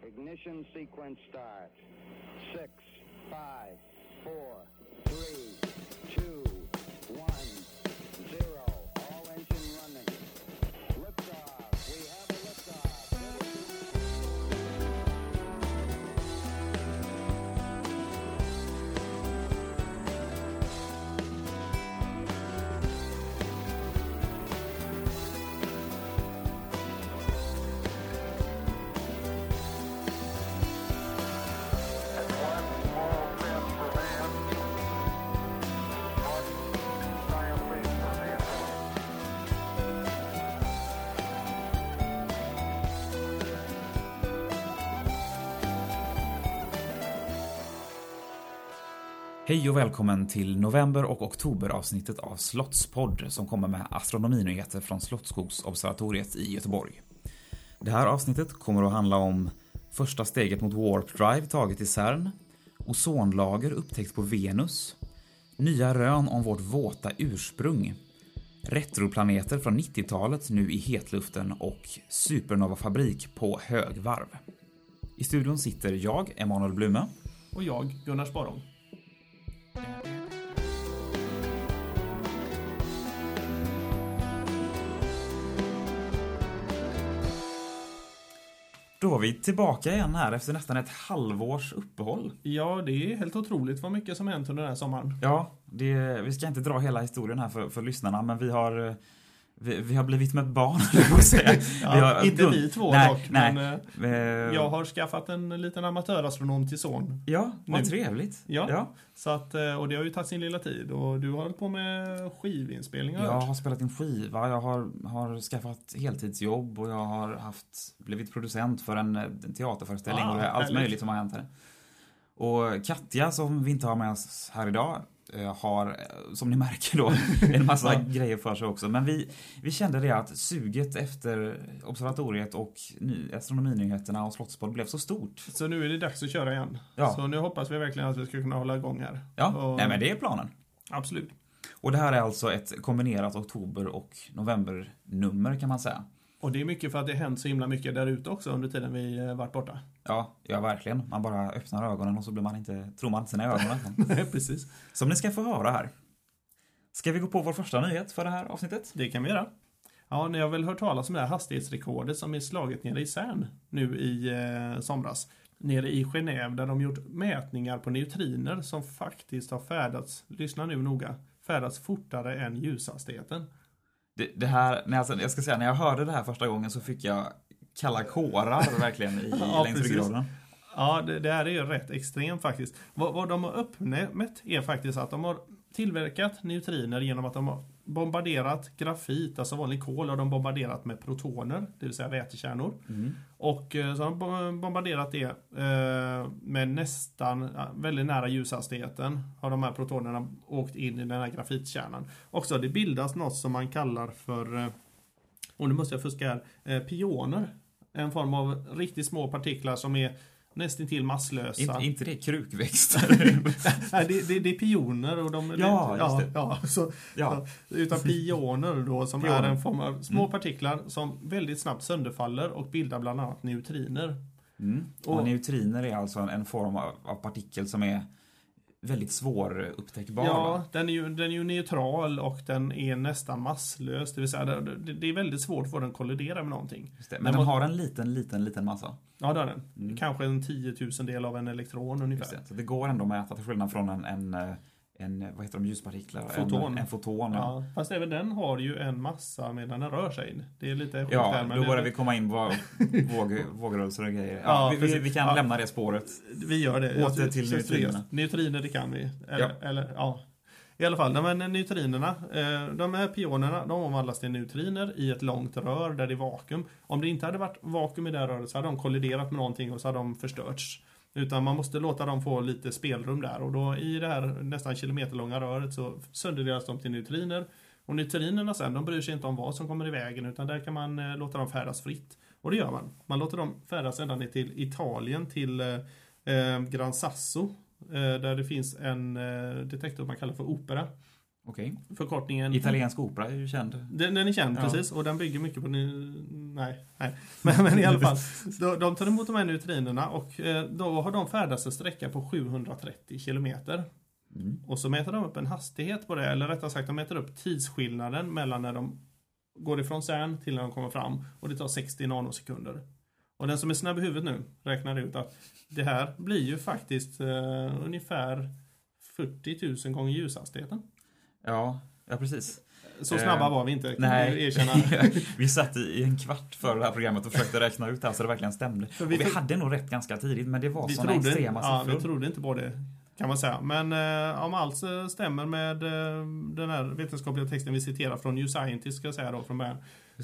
Ignition sequence start. 6, 5, 4, 3, 2, 1, 0. All engine running. Liftoff. We have a liftoff. Hej och välkommen till november- och oktoberavsnittet av Slottspodd som kommer med astronominyheter från Slottsskogsobservatoriet i Göteborg. Det här avsnittet kommer att handla om första steget mot Warp Drive taget i CERN, ozonlager upptäckt på Venus, nya rön om vårt våta ursprung, retroplaneter från 90-talet nu i hetluften och supernova-fabrik på högvarv. I studion sitter jag, Emanuel Blume. Och jag, Gunnar Sparong. Då var vi tillbaka igen här efter nästan ett halvårs uppehåll. Ja, det är helt otroligt vad mycket som hänt under den här sommaren. Ja, vi ska inte dra hela historien här för lyssnarna, men vi har blivit med barn, jag säga. Ja, inte vi två dock, nej. Men jag har skaffat en liten amatörastronom till son. Ja, vad nu. Trevligt. Ja. Så att, och det har ju tagit sin lilla tid. Och du har hållit på med skivinspelningar. Jag har spelat in skiva, jag har skaffat heltidsjobb och jag har blivit producent för en teaterföreställning och allt härligt. möjligt som har hänt här. Och Katja, som vi inte har med oss här idag, har, som ni märker då, en massa grejer för sig också. Men vi kände det att suget efter observatoriet och astronominyheterna och Slottspodd blev så stort. Så nu är det dags att köra igen. Ja. Så nu hoppas vi verkligen att vi ska kunna hålla igång här. Ja, nej, men det är planen. Absolut. Och det här är alltså ett kombinerat oktober- och novembernummer kan man säga. Och det är mycket för att det hänt så himla mycket där ute också under tiden vi varit borta. Ja, verkligen. Man bara öppnar ögonen och så tror man inte sina ögon. Nej, precis. Som ni ska få höra här. Ska vi gå på vår första nyhet för det här avsnittet? Det kan vi göra. Ja, ni har väl hört talas om det här hastighetsrekordet som är slaget nere i CERN nu i somras. Nere i Genève där de gjort mätningar på neutriner som faktiskt har färdats, lyssna nu noga, färdats fortare än ljushastigheten. Det här, jag ska säga, när jag hörde det här första gången så fick jag kalla kårar verkligen längs ryggraden. Ja, det här är ju rätt extremt faktiskt. Vad de har uppmätt är faktiskt att de har tillverkat neutriner genom att de har bombarderat grafit, alltså vanlig kol, och de bombarderat med protoner, det vill säga vätekärnor. Och så har de bombarderat det med nästan väldigt nära ljushastigheten har de här protonerna åkt in i den här grafitkärnan. Och så det bildas något som man kallar för, och nu måste jag fuska här, pioner. En form av riktigt små partiklar som är nästan till masslösa. Inte det krukväxter? Nej, det är pioner och de utan pioner då som är en form av små partiklar som väldigt snabbt sönderfaller och bildar bland annat neutriner. Och neutriner är alltså en form av partikel som är väldigt svår upptäckbar. Ja, den är ju neutral och den är nästan masslös. Det vill säga, det är väldigt svårt för den att kollidera med någonting. Just det, men den har en liten massa. Ja, det har den. Kanske en 10 000-del av en elektron ungefär. Så det går ändå att mäta till skillnad från en vad heter de, ljuspartiklar? En foton. Ja, fast även den har ju en massa medan den rör sig. Det är lite ja, då börjar vi komma in på vågrörelser och grejer. Ja, vi kan lämna det spåret. Vi gör det. Åter till neutrinerna. Neutriner, det kan vi. I alla fall, de här neutrinerna, de här pionerna, de omvandlas till neutriner i ett långt rör där det är vakuum. Om det inte hade varit vakuum i det här röret så hade de kolliderat med någonting och så hade de förstörts. Utan man måste låta dem få lite spelrum där. Och då i det här nästan kilometerlånga röret så sönderdelas de till neutriner. Och neutrinerna sen, de bryr sig inte om vad som kommer i vägen, utan där kan man låta dem färdas fritt. Och det gör man. Man låter dem färdas ända ner till Italien, till Gran Sasso. Där det finns en detektor man kallar för Opera. Okej. Förkortningen... Italiensk opera är ju känd. Den är känd, precis. Och den bygger mycket på... Nej. Men i alla fall. De tar emot de här neutrinerna och då har de färdats en sträcka på 730 kilometer. Och så mäter de upp en hastighet på det. Eller rättare sagt, de mäter upp tidsskillnaden mellan när de går ifrån CERN till när de kommer fram. Och det tar 60 nanosekunder. Och den som är snabb i huvudet nu räknar ut att det här blir ju faktiskt ungefär 40 000 gånger ljushastigheten. Ja, precis. Så snabba var vi inte, kan nej. du erkänna. Vi satt i en kvart för det här programmet och försökte räkna ut det här så det verkligen stämde. Vi hade nog rätt ganska tidigt, men det var sådana extrema siffror. Ja, vi trodde inte på det, kan man säga. Men om allt stämmer med den här vetenskapliga texten vi citerar från New Scientist, ska jag säga då, från början,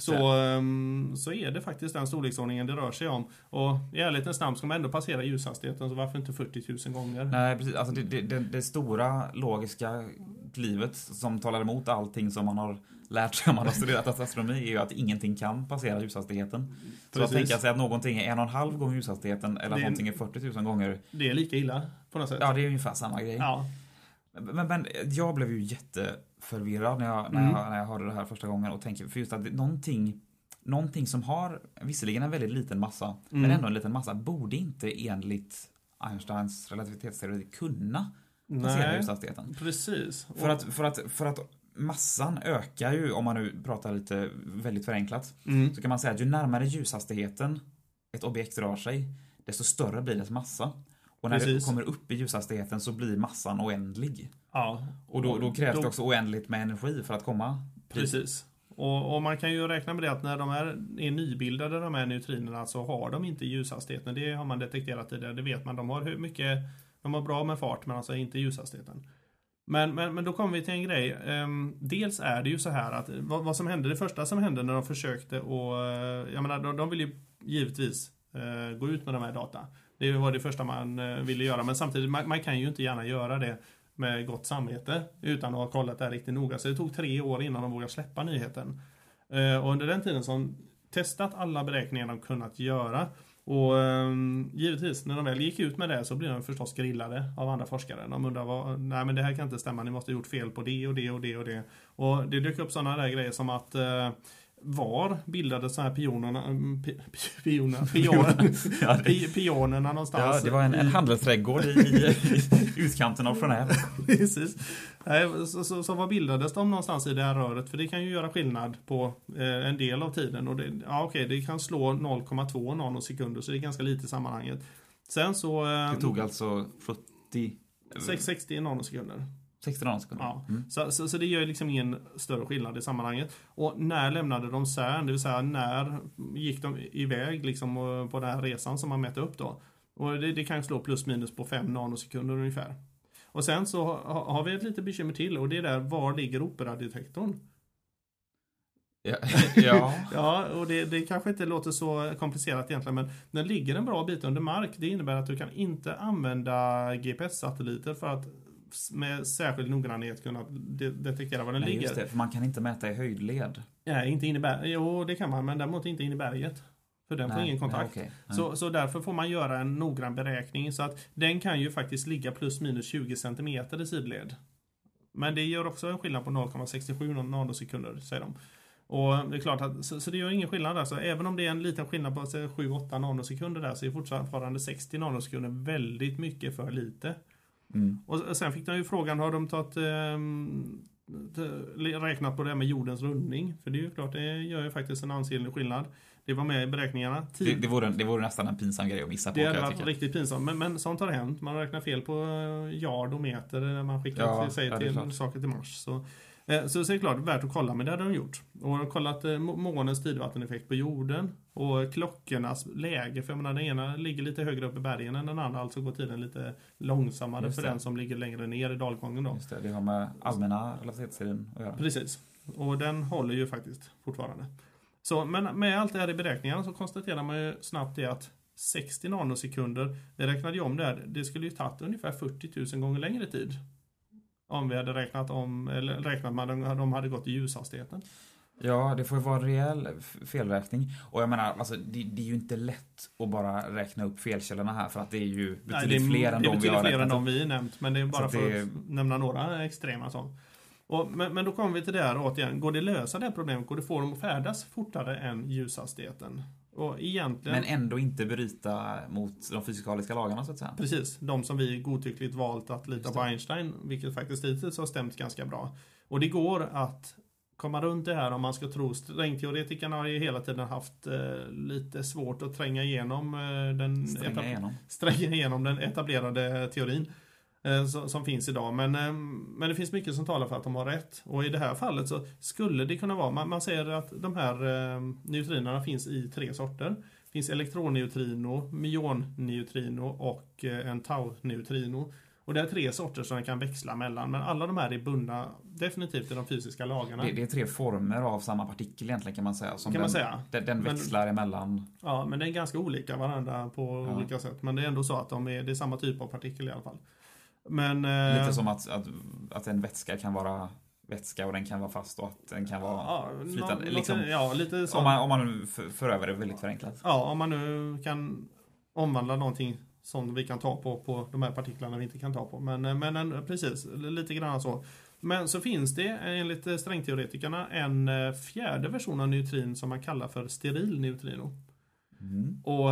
så är det faktiskt den storleksordningen det rör sig om. Och i ärlighetens namn ska man ändå passera ljushastigheten, så varför inte 40 000 gånger? Nej, precis. Alltså det stora logiska klivet som talar emot allting som man har lärt sig om man har studerat astronomi är ju att ingenting kan passera ljushastigheten. Så att tänka sig att någonting är 1,5 gånger ljushastigheten eller att någonting är 40 000 gånger. Det är lika illa på något sätt. Ja, det är ungefär samma grej. Ja. Men jag blev ju jätteförvirrad när jag hörde det här första gången och tänkte för just att någonting som har visserligen en väldigt liten massa men ändå en liten massa borde inte enligt Einsteins relativitetsteori kunna passera ljushastigheten. Precis. För att massan ökar ju, om man nu pratar lite väldigt förenklat, så kan man säga att ju närmare ljushastigheten ett objekt rör sig, desto större blir dess massa. Och när det kommer upp i ljushastigheten så blir massan oändlig. Ja. Och då krävs det också oändligt med energi för att komma dit. Precis. Och man kan ju räkna med det att när de är nybildade, de här neutrinerna, så har de inte ljushastigheten. Det har man detekterat tidigare, det vet man. De har bra med fart, men alltså inte ljushastigheten. Men då kommer vi till en grej. Dels är det ju så här att vad som hände, det första som hände när de försökte och jag menar, de vill ju givetvis gå ut med de här data. Det var det första man ville göra, men samtidigt man kan ju inte gärna göra det med gott samvete utan att ha kollat det här riktigt noga. Så det tog 3 år innan de vågade släppa nyheten. Och under den tiden som testat alla beräkningar de kunnat göra. Och givetvis när de väl gick ut med det så blev de förstås grillade av andra forskare. De undrar, nej men det här kan inte stämma, ni måste ha gjort fel på det och det och det och det. Och det dök upp sådana där grejer som att var bildade så här pionerna någonstans. Ja, det var en handelsträdgård i utkanten av Genève. Precis. Så vad bildades de någonstans i det här röret? För det kan ju göra skillnad på en del av tiden. Och det kan slå 0,2 nanosekunder, så det är ganska lite i sammanhanget. Sen så... det tog alltså 60 nanosekunder. 60 nanosekunder. Ja. Så det gör liksom ingen större skillnad i sammanhanget. Och när lämnade de CERN? Det vill säga när gick de iväg liksom på den här resan som man mätte upp då? Och det kan slå plus minus på 5 nanosekunder ungefär. Och sen så har vi ett lite bekymmer till, och det är där, var ligger operadetektorn? Ja. Ja, och det kanske inte låter så komplicerat egentligen, men den ligger en bra bit under mark. Det innebär att du kan inte använda GPS-satelliter för att med särskild noggrannhet kunna detektera var den ligger. Just det, för man kan inte mäta i höjdled. Nej, inte in i berget. Jo, det kan man, men däremot inte in i berget. För den får ingen kontakt. Okay. Så därför får man göra en noggrann beräkning, så att den kan ju faktiskt ligga plus minus 20 cm i sidled. Men det gör också en skillnad på 0,67 nanosekunder, säger de. Och det är klart att så det gör ingen skillnad där. Så även om det är en liten skillnad på 7-8 nanosekunder där, så är fortfarande 60 nanosekunder väldigt mycket för lite. Och sen fick de ju frågan, har de räknat på det här med jordens rundning? För det är ju klart, det gör ju faktiskt en ansenlig skillnad. Det var med i beräkningarna. Det vore nästan en pinsam grej att missa på. Det hade varit riktigt pinsamt. Men sånt har hänt. Man räknar fel på yard och meter när man skickar till saker till Mars. Så det är klart värt att kolla, men det hade de gjort. Och de har kollat månens tidvatteneffekt på jorden och klockornas läge. För jag menar, den ena ligger lite högre upp i bergen än den andra, alltså går tiden lite långsammare för den som ligger längre ner i dalgången då. Just det har med allmänna relativitetsteorin att göra. Precis. Och den håller ju faktiskt fortfarande. Så, men med allt det här i beräkningarna så konstaterar man ju snabbt det att 60 nanosekunder, det räknade ju om där, det skulle ju tagit ungefär 40 000 gånger längre tid. Om vi hade räknat med att de hade gått i ljushastigheten. Ja, det får ju vara en rejäl felräkning. Och jag menar, alltså, det är ju inte lätt att bara räkna upp felkällorna här, för att det är ju betydligt fler än de vi har räknat upp. Vi nämnt, men det är bara för att nämna några extrema sånt. Men då kommer vi till det här återigen. Går det att lösa det här problemet? Går det att få dem att färdas fortare än ljushastigheten? Och egentligen... Men ändå inte bryta mot de fysikaliska lagarna så att säga. Precis, de som vi godtyckligt valt att lita på Einstein, vilket faktiskt hittills har stämt ganska bra. Och det går att komma runt det här om man ska tro. Strängteoretikerna har ju hela tiden haft lite svårt att tränga igenom den etablerade teorin som finns idag. Men det finns mycket som talar för att de har rätt. Och i det här fallet så skulle det kunna vara, man säger att de här neutrinerna finns i 3 sorter. Det finns elektronneutrino, myonneutrino och en tau-neutrino. Och det är 3 sorter som man kan växla mellan. Men alla de här är bundna definitivt i de fysiska lagarna. Det är 3 former av samma partikel egentligen kan man säga. Som den växlar emellan. Ja, men det är ganska olika varandra på olika sätt. Men det är ändå så att det är samma typ av partikel i alla fall. Men, lite som att en vätska kan vara vätska och den kan vara fast och att den kan vara flytande. Lite så. Om man nu för över det väldigt förenklat. Ja, om man nu kan omvandla någonting som vi kan ta på de här partiklarna vi inte kan ta på. Men precis, lite grann så. Men så finns det enligt strängteoretikerna en 4:e version av neutrin som man kallar för steril neutrino. Och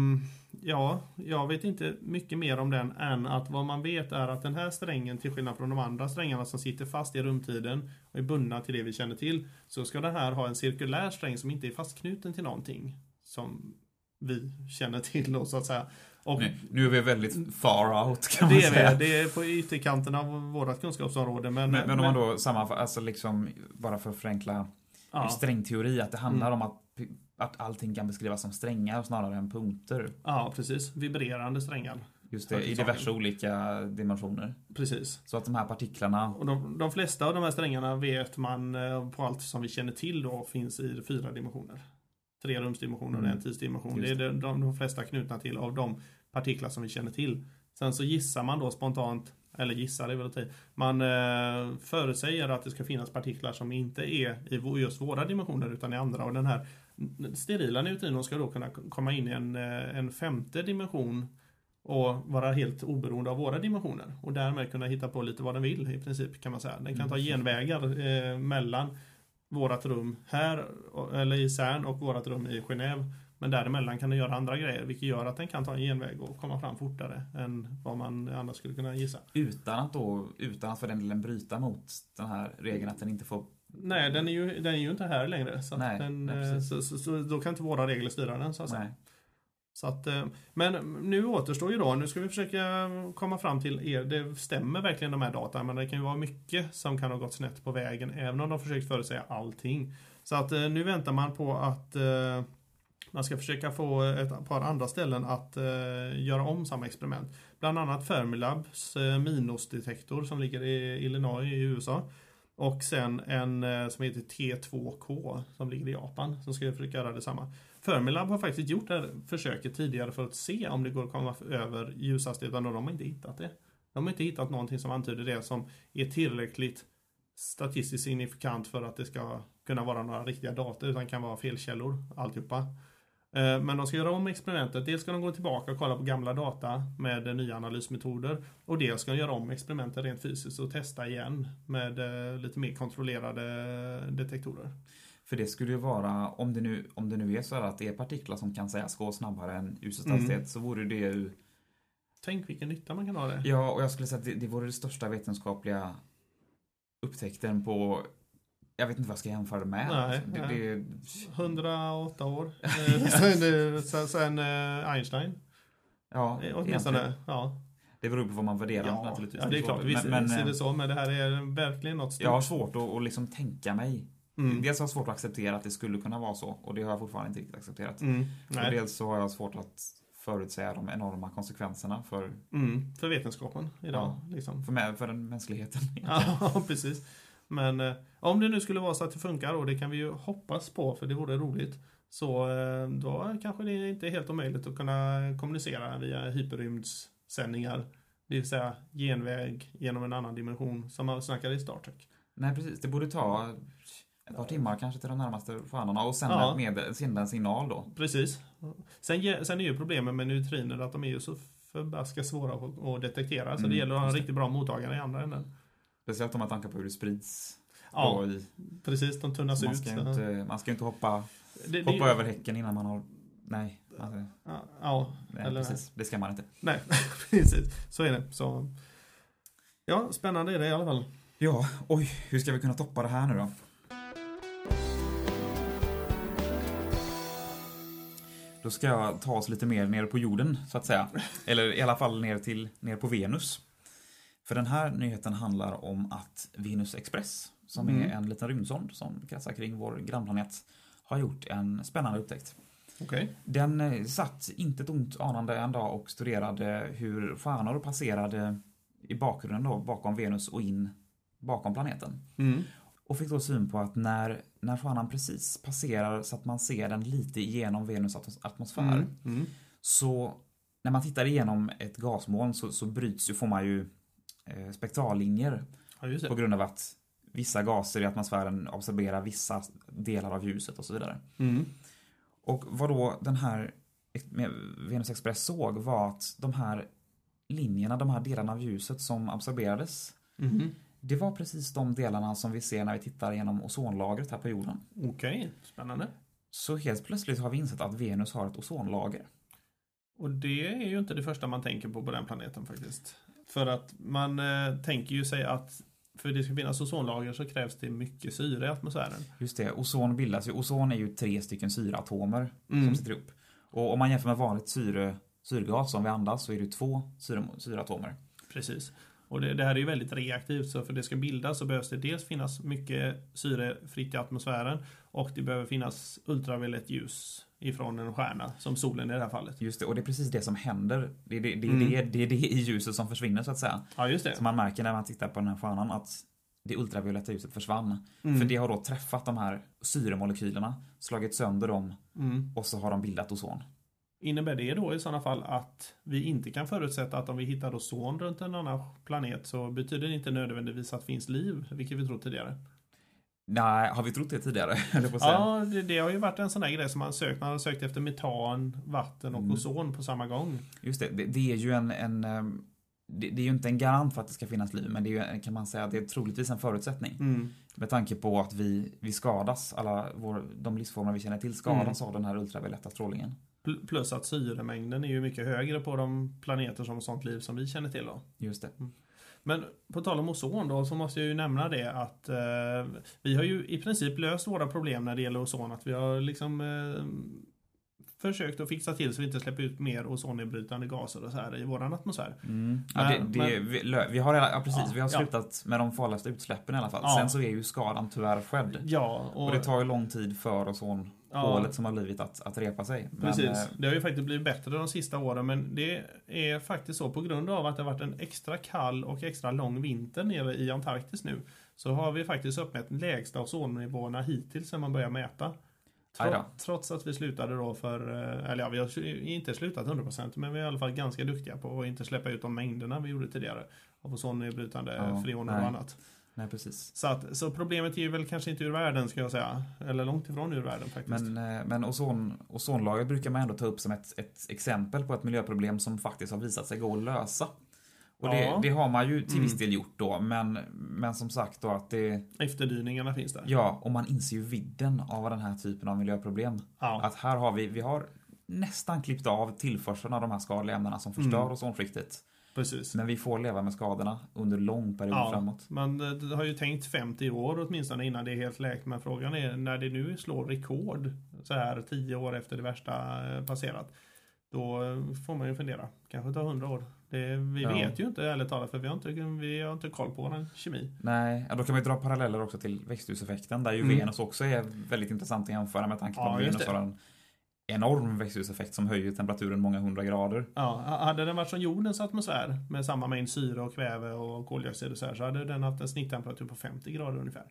jag vet inte mycket mer om den än att vad man vet är att den här strängen, till skillnad från de andra strängarna som sitter fast i rumtiden och är bundna till det vi känner till, så ska den här ha en cirkulär sträng som inte är fastknuten till någonting som vi känner till då, så att säga. Och nu är vi väldigt far out kan man säga. Det är på ytterkanten av vårt kunskapsområde. Men om man då alltså liksom bara för att förenkla strängteori, att det handlar om att allting kan beskrivas som strängar snarare än punkter. Ja, precis. Vibrerande strängar. Just det, i diverse olika dimensioner. Precis. Så att de här partiklarna... Och de flesta av de här strängarna vet man på allt som vi känner till då finns i 4 dimensioner. 3 rumsdimensioner och en tidsdimension. Det är de flesta knutna till av de partiklar som vi känner till. Sen så gissar man då spontant, eller gissar det väl att man förutsäger att det ska finnas partiklar som inte är i just våra dimensioner utan i andra. Och den här sterila neutrinon ska då kunna komma in i en 5:e dimension och vara helt oberoende av våra dimensioner. Och därmed kunna hitta på lite vad den vill i princip, kan man säga. Den kan ta genvägar mellan vårat rum här eller i CERN och vårat rum i Genève. Men däremellan kan den göra andra grejer, vilket gör att den kan ta en genväg och komma fram fortare än vad man annars skulle kunna gissa. Utan att för den delen bryta mot den här regeln att den inte får... Nej, den är ju inte här längre. Så, så då kan inte våra regler styra den, så att säga. Så att, men nu återstår ju då, nu ska vi försöka komma fram till det stämmer verkligen de här data, men det kan ju vara mycket som kan ha gått snett på vägen, även om de försökt förutsäga allting. Så att nu väntar man på att man ska försöka få ett par andra ställen att göra om samma experiment. Bland annat Fermilabs Minos-detektor som ligger i Illinois i USA. Och sen en som heter T2K som ligger i Japan som ska försöka göra detsamma. Fermilab har faktiskt gjort det här försöket tidigare för att se om det går att komma över ljushastigheten, och de har inte hittat det. De har inte hittat någonting som antyder det som är tillräckligt statistiskt signifikant för att det ska kunna vara några riktiga data, utan kan vara felkällor alltihopa. Men de ska göra om experimentet. Dels ska de gå tillbaka och kolla på gamla data med nya analysmetoder. Och dels ska de göra om experimentet rent fysiskt och testa igen med lite mer kontrollerade detektorer. För det skulle ju vara, om det nu är så att det är partiklar som kan sägas gå snabbare än ljusets hastighet, så vore det ju... Tänk vilken nytta man kan ha det. Ja, och jag skulle säga att det vore det största vetenskapliga upptäckten på... Jag vet inte vad jag ska jämföra det med. Nej, det är 108 år. sen Einstein. Ja, åtminstone. Ja. Det beror på vad man värderar naturligtvis. Ja, det är klart. Visst är det så, men det här är verkligen något stort. Jag har svårt att liksom tänka mig. Dels har jag svårt att acceptera att det skulle kunna vara så, och det har jag fortfarande inte riktigt accepterat. Och dels så har jag svårt att förutsäga de enorma konsekvenserna för vetenskapen idag. Ja, liksom. För den mänskligheten. Ja, precis. Men om det nu skulle vara så att det funkar, och det kan vi ju hoppas på, för det vore roligt, så då kanske det inte är helt omöjligt att kunna kommunicera via hyperrymdssändningar, det vill säga genväg genom en annan dimension som man snackar i Star Trek. Nej, precis. Det borde ta ett par timmar kanske till de närmaste stjärnorna och sända en signal då. Precis. Sen är ju problemet med neutriner att de är ju så förbaskat svåra att detektera, så det gäller att ha en riktigt bra mottagare i andra änden. Speciellt om man tänker på hur det sprids. Ja, precis, de tunnas man ut. Man ska ju inte hoppa över häcken innan man har... Nej. Alltså, nej, eller precis. Det ska man inte. Nej, precis. Så är det. Så, ja, spännande är det i alla fall. Ja, oj, hur ska vi kunna toppa det här nu då? Då ska jag ta oss lite mer ner på jorden, så att säga. Eller i alla fall ner på Venus. För den här nyheten handlar om att Venus Express, som är en liten rymdsond som kretsar kring vår grannplanet, har gjort en spännande upptäckt. Okay. Den satt inte ett ont anande en dag och studerade hur stjärnor passerade i bakgrunden då, bakom Venus och in bakom planeten. Och fick då syn på att när stjärnan precis passerar så att man ser den lite igenom Venus atmosfär, så när man tittar igenom ett gasmoln så bryts ju, får man ju spektrallinjer på grund av att vissa gaser i atmosfären absorberar vissa delar av ljuset och så vidare. Och vad då den här Venus Express såg var att de här linjerna, de här delarna av ljuset som absorberades, det var precis de delarna som vi ser när vi tittar genom ozonlagret här på jorden. Okej, spännande. Så helt plötsligt har vi insett att Venus har ett ozonlager. Och det är ju inte det första man tänker på den planeten faktiskt. För att man tänker ju sig att för det ska finnas ozonlager så krävs det mycket syre i atmosfären. Just det, ozon bildas ju. Ozon är ju 3 stycken syreatomer som sitter upp. Och om man jämför med vanligt syrgas som vi andas så är det 2 syreatomer. Precis. Och det här är ju väldigt reaktivt, så för det ska bildas så behövs det dels finnas mycket syre fritt i atmosfären och det behöver finnas ultraviolett ljus ifrån en stjärna, som solen i det här fallet. Just det, och det är precis det som händer. Det är det i ljuset som försvinner, så att säga. Ja, just det. Så man märker när man tittar på den här stjärnan att det ultravioletta ljuset försvann. För det har då träffat de här syremolekylerna, slagit sönder dem och så har de bildat ozon. Innebär det då i sådana fall att vi inte kan förutsätta att om vi hittar ozon runt en annan planet så betyder det inte nödvändigtvis att det finns liv, vilket vi tror tidigare? Nej, har vi trott det tidigare? Ja, det har ju varit en sån här grej som man har sökt efter metan, vatten och ozon på samma gång. Just det, det är ju det är ju inte en garant för att det ska finnas liv, men det är ju, kan man säga, det är troligtvis en förutsättning. Med tanke på att vi skadas, de livsformer vi känner till skadas av den här ultravioletta strålningen. Plus att syremängden är ju mycket högre på de planeter som sånt liv som vi känner till då. Just det. Men på tal om ozon då, så måste jag ju nämna det att vi har ju i princip löst våra problem när det gäller ozon. Att vi har liksom försökt att fixa till så vi inte släpper ut mer ozonnedbrytande gaser och så här i våran atmosfär. Vi har slutat med de farligaste utsläppen i alla fall. Ja. Sen så är ju skadan tyvärr skedd. Ja, och det tar ju lång tid för ozonhålet som har blivit att repa sig. Precis, det har ju faktiskt blivit bättre de sista åren, men det är faktiskt så på grund av att det har varit en extra kall och extra lång vinter nere i Antarktis nu, så har vi faktiskt uppmätt lägsta ozonnivåerna hittills sedan man börjar mäta. Trots att vi slutade då vi har inte slutat 100%, men vi är i alla fall ganska duktiga på att inte släppa ut de mängderna vi gjorde tidigare av ozonnedbrytande freoner och annat. Nej, precis. Så problemet är ju väl kanske inte ur världen, ska jag säga. Eller långt ifrån ur världen faktiskt. Men ozonlagret brukar man ändå ta upp som ett exempel på ett miljöproblem som faktiskt har visat sig gå att lösa. Och det har man ju till viss del gjort då, men som sagt då att efterdyningarna finns där. Ja, och man inser ju vidden av den här typen av miljöproblem. Ja. Att här har vi har nästan klippt av tillförseln av de här skadliga ämnena som förstör ozonskiktet. Precis. Men vi får leva med skadorna under lång period framåt. Man har ju tänkt 50 år åtminstone innan det är helt läkt. Men frågan är när det nu slår rekord så här 10 år efter det värsta passerat. Då får man ju fundera. Kanske ta 100 år. Vi vet ju inte ärligt talat, för vi har inte koll på vår kemi. Nej, då kan man ju dra paralleller också till växthuseffekten. Där ju Venus också är väldigt intressant att jämföra med tanke på att Venus har en enorm växthuseffekt som höjer temperaturen många 100 grader. Ja, hade den varit som jordens atmosfär med samma mängd syre och kväve och koldioxid och så hade den haft en snitttemperatur på 50 grader ungefär.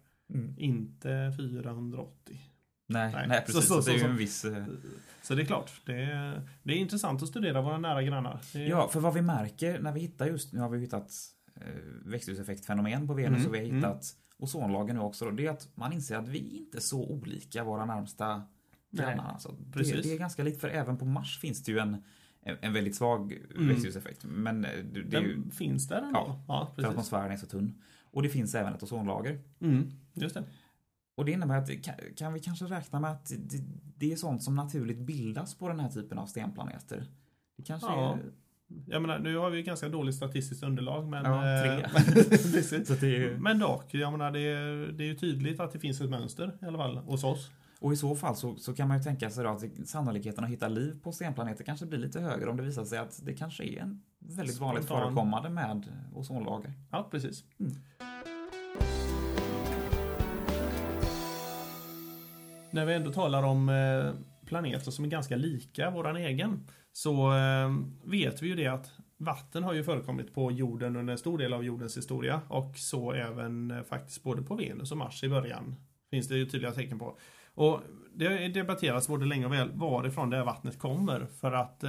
Inte 480. Nej, precis. Så det är ju en viss... Så det är klart, det är intressant att studera våra nära grannar. Ja, för vad vi märker när vi hittar nu har vi hittat växthuseffektfenomen på Venus och vi har hittat ozonlagen nu också. Det är att man inser att vi inte är så olika våra närmsta grannar. Alltså, det är ganska likt, för även på Mars finns det ju en väldigt svag växthuseffekt. Men den finns där ändå. Ja, för atmosfären är så tunn. Och det finns även ett ozonlager. Just det. Och det innebär att kan vi kanske räkna med att det är sånt som naturligt bildas på den här typen av stenplaneter? Det kanske är... Jag menar, nu har vi ganska dåligt statistiskt underlag, men... 3. Precis. Så det är... Men dock, jag menar, det är ju tydligt att det finns ett mönster i alla fall hos oss. Och i så fall så kan man ju tänka sig då att sannolikheten att hitta liv på stenplaneter kanske blir lite högre om det visar sig att det kanske är en väldigt vanligt förekommande med ozonlager. Ja, precis. När vi ändå talar om planeter som är ganska lika våran egen, så vet vi ju det att vatten har ju förekommit på jorden under en stor del av jordens historia, och så även faktiskt både på Venus och Mars i början finns det ju tydliga tecken på. Och det debatteras både länge och väl varifrån det här vattnet kommer, för att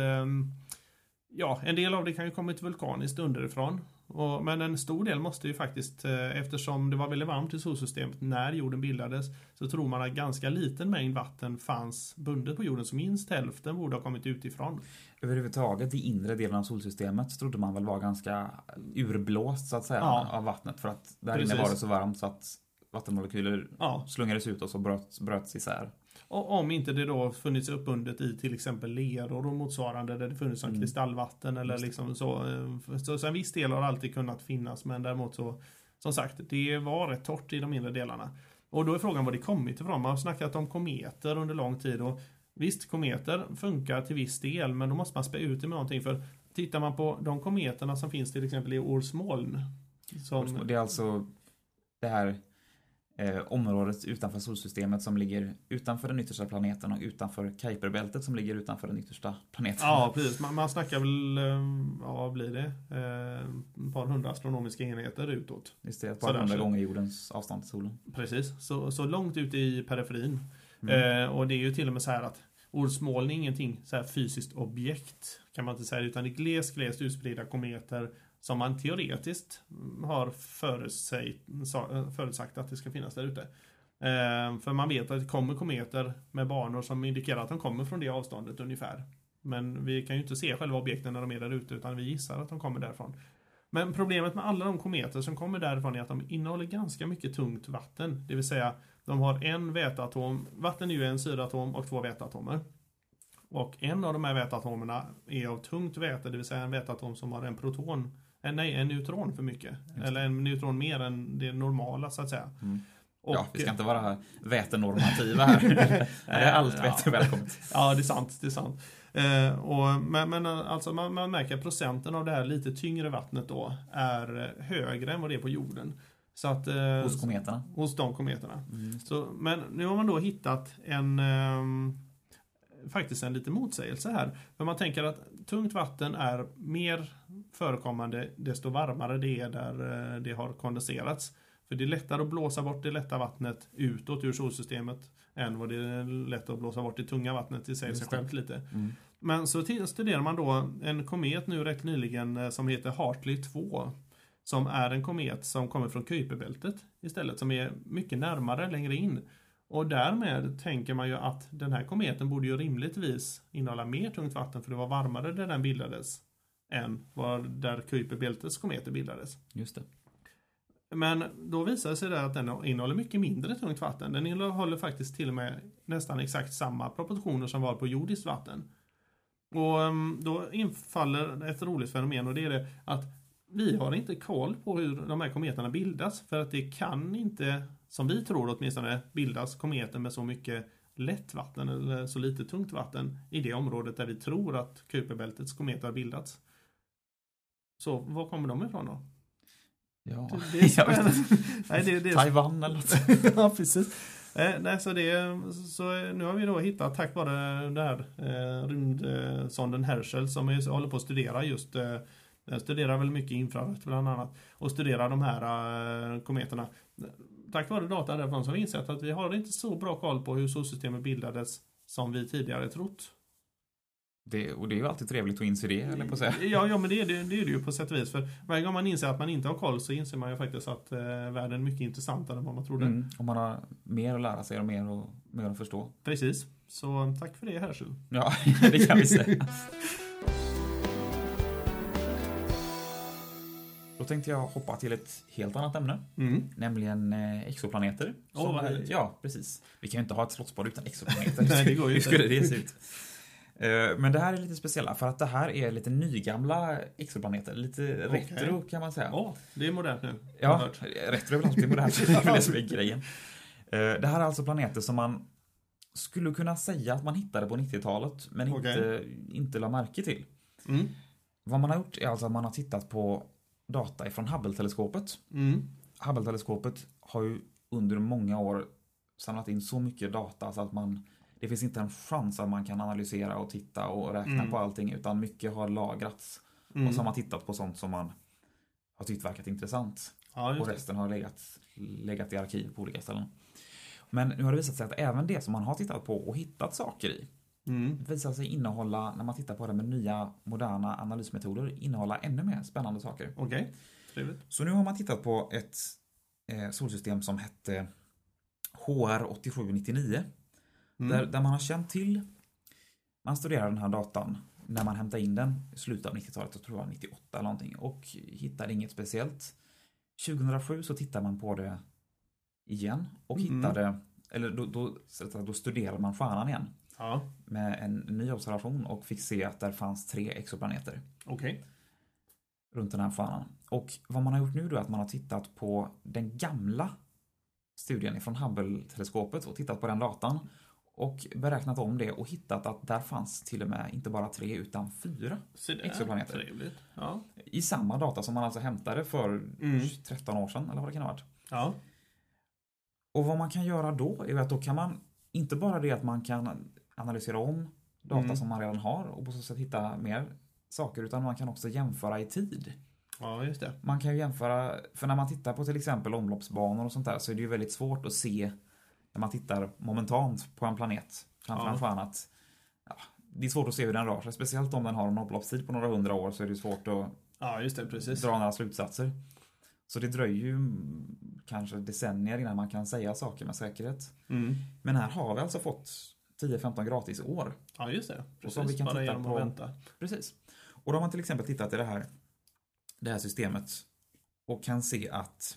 en del av det kan ju komma vulkaniskt underifrån. Men en stor del måste ju faktiskt, eftersom det var väldigt varmt i solsystemet när jorden bildades, så tror man att ganska liten mängd vatten fanns bundet på jorden, så minst hälften borde ha kommit utifrån. Överhuvudtaget i inre delen av solsystemet trodde man väl var ganska urblåst så att säga av vattnet, för att där inne var det så varmt så att vattenmolekyler slungades ut och så bröts isär. Och om inte det då funnits uppbundet i till exempel leror och motsvarande där det funnits som kristallvatten eller liksom så en viss del har alltid kunnat finnas, men däremot så, som sagt, det var rätt torrt i de inre delarna. Och då är frågan var det kommit ifrån. Man har snackat om kometer under lång tid, och visst, kometer funkar till viss del, men då måste man spä ut det med någonting, för tittar man på de kometerna som finns till exempel i Oors moln. Det är alltså det här området utanför solsystemet som ligger utanför den yttersta planeten och utanför Kuiperbältet som ligger utanför den yttersta planeten. Ja, precis. Man snackar väl, vad blir det? Ett par hundra astronomiska enheter utåt. Just det, ett par hundra gånger jordens avstånd till solen. Precis, så långt ute i periferin. Och det är ju till och med så här att Oors moln är ingenting så här fysiskt objekt, kan man inte säga, utan det är glest utspridda kometer som man teoretiskt har förutsagt att det ska finnas där ute. För man vet att det kommer kometer med banor som indikerar att de kommer från det avståndet ungefär. Men vi kan ju inte se själva objekten när de är där ute, utan vi gissar att de kommer därifrån. Men problemet med alla de kometer som kommer därifrån är att de innehåller ganska mycket tungt vatten. Det vill säga, de har en väteatom. Vatten är ju en syreatom och 2 väteatomer. Och en av de här väteatomerna är av tungt väte, det vill säga en väteatom som har en neutron för mycket. Eller en neutron mer än det normala, så att säga. Och, vi ska inte vara vätenormativa här. Det är allt väte välkommet. Ja, det är sant. Men alltså man märker att procenten av det här lite tyngre vattnet då är högre än vad det är på jorden. Så att, hos kometerna? Hos de kometerna. Men nu har man då hittat faktiskt en liten motsägelse här. För man tänker att tungt vatten är mer förekommande desto varmare det är där det har kondenserats. För det är lättare att blåsa bort det lätta vattnet utåt ur solsystemet än vad det är lätt att blåsa bort det tunga vattnet i sig självt lite. Men så studerar man då en komet nu rätt nyligen som heter Hartley 2, som är en komet som kommer från Kuiperbältet istället, som är mycket närmare längre in. Och därmed tänker man ju att den här kometen borde ju rimligtvis innehålla mer tungt vatten, för det var varmare där den bildades än där Kuiperbältets kometer bildades. Just det. Men då visar det sig där att den innehåller mycket mindre tungt vatten. Den innehåller faktiskt till och med nästan exakt samma proportioner som var på jordiskt vatten. Och då infaller ett roligt fenomen, och det är det att vi har inte koll på hur de här kometerna bildas, för att det kan inte, som vi tror åtminstone, bildas kometer med så mycket lätt vatten eller så lite tungt vatten i det området där vi tror att Kuiperbältets kometer har bildats. Så var kommer de ifrån då? Ja, det är spännande. Nej, det är Taiwan eller något. Ja, precis. Nej, så nu har vi då hittat, tack vare den här rymdsonden Herschel som håller på att studera just, den studerar väl mycket infrarött bland annat, och studerar de här kometerna. Tack vare data därifrån så har vi insett att vi har inte så bra koll på hur solsystemet bildades som vi tidigare trott. Och det är ju alltid trevligt att inse det, eller på att säga. Ja, men det är det ju på sätt och vis. För varje gång man inser att man inte har koll så inser man ju faktiskt att världen är mycket intressantare än vad man trodde. Och man har mer att lära sig och mer att förstå. Precis. Så tack för det, Herschel. Ja, det kan vi säga. Då tänkte jag hoppa till ett helt annat ämne. Nämligen exoplaneter. Vad härligt. Ja, precis. Vi kan ju inte ha ett slottspodd utan exoplaneter. Nej, det går ju Hur inte. skulle det se ut? Men det här är lite speciella för att det här är lite nygamla exoplaneter. Lite retro kan man säga. Det är modernt nu. Ja, retro är väl alltid modernt. Det är väl det som är grejen. Det här är alltså planeter som man skulle kunna säga att man hittade på 90-talet men inte la märke till. Vad man har gjort är alltså att man har tittat på data ifrån Hubble-teleskopet. Hubble-teleskopet har ju under många år samlat in så mycket data så att det finns inte en chans att man kan analysera och titta och räkna på allting, utan mycket har lagrats. Och så har man tittat på sånt som man har tyckt verkat intressant. Och resten har legat i arkiv på olika ställen. Men nu har det visat sig att även det som man har tittat på och hittat saker i visar sig innehålla, när man tittar på det med nya moderna analysmetoder, innehålla ännu mer spännande saker. Okej, trevligt. Så nu har man tittat på ett solsystem som hette HR8799. Där man har känt till, man studerar den här datan när man hämtar in den i slutet av 90-talet, jag tror det var 98 eller någonting, och hittade inget speciellt. 2007 så tittar man på det igen och hittade, eller då studerade man stjärnan igen med en ny observation och fick se att där fanns 3 exoplaneter runt den här stjärnan. Och vad man har gjort nu då är att man har tittat på den gamla studien från Hubble-teleskopet och tittat på den datan och beräknat om det och hittat att där fanns till och med inte bara 3 utan 4 exoplaneter. Trevligt. Ja. I samma data som man alltså hämtade för 13 år sedan eller vad det kan ha varit. Ja. Och vad man kan göra då är att då kan man inte bara det att man kan analysera om data som man redan har och på så sätt hitta mer saker, utan man kan också jämföra i tid. Ja, just det. Man kan ju jämföra, för när man tittar på till exempel omloppsbanor och sånt där så är det ju väldigt svårt att se när man tittar momentant på en planet framför en stjärna att det är svårt att se hur den rör sig, speciellt om den har en omloppstid på några 100 år, så är det svårt att dra några slutsatser. Så det dröjer ju kanske decennier innan man kan säga saker med säkerhet. Men här har vi alltså fått 10-15 gratis år. Ja, just det. Precis. Och som vi kan bara titta genom på. att vänta. Precis. Och då har man till exempel tittat i det här systemet och kan se att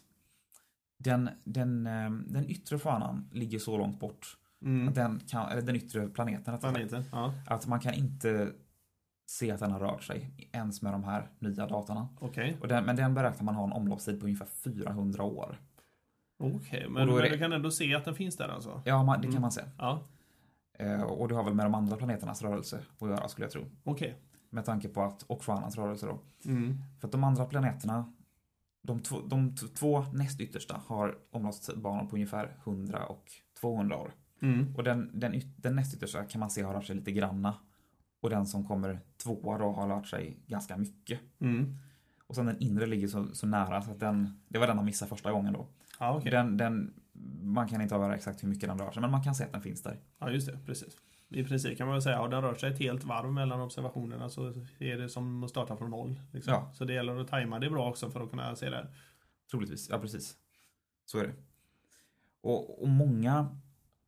den yttre stjärnan ligger så långt bort att eller den yttre planeten att man kan inte se att den har rört sig ens med de här nya datorna. Men den beräknar man ha en omloppstid på ungefär 400 år. Men du kan ändå se att den finns där alltså? Ja, det kan man se. Ja. Och det har väl med de andra planeternas rörelse att göra, skulle jag tro. Med tanke på och stjärnans rörelse då. För att de andra planeterna, de två näst yttersta har omloppsbanor på ungefär 100 och 200 år. Och den näst yttersta kan man se har rört sig lite granna. Och den som kommer tvåa då har lärt sig ganska mycket. Och sen den inre ligger så nära så att det var den man missade första gången då. Man kan inte avgöra exakt hur mycket den rör sig, men man kan se att den finns där. Ja, just det, precis. I princip kan man väl säga att den rör sig ett helt varv mellan observationerna, så är det som att starta från noll. Liksom. Ja. Så det gäller att tajma det bra också för att kunna se det. Troligtvis, ja precis. Så är det. Och många...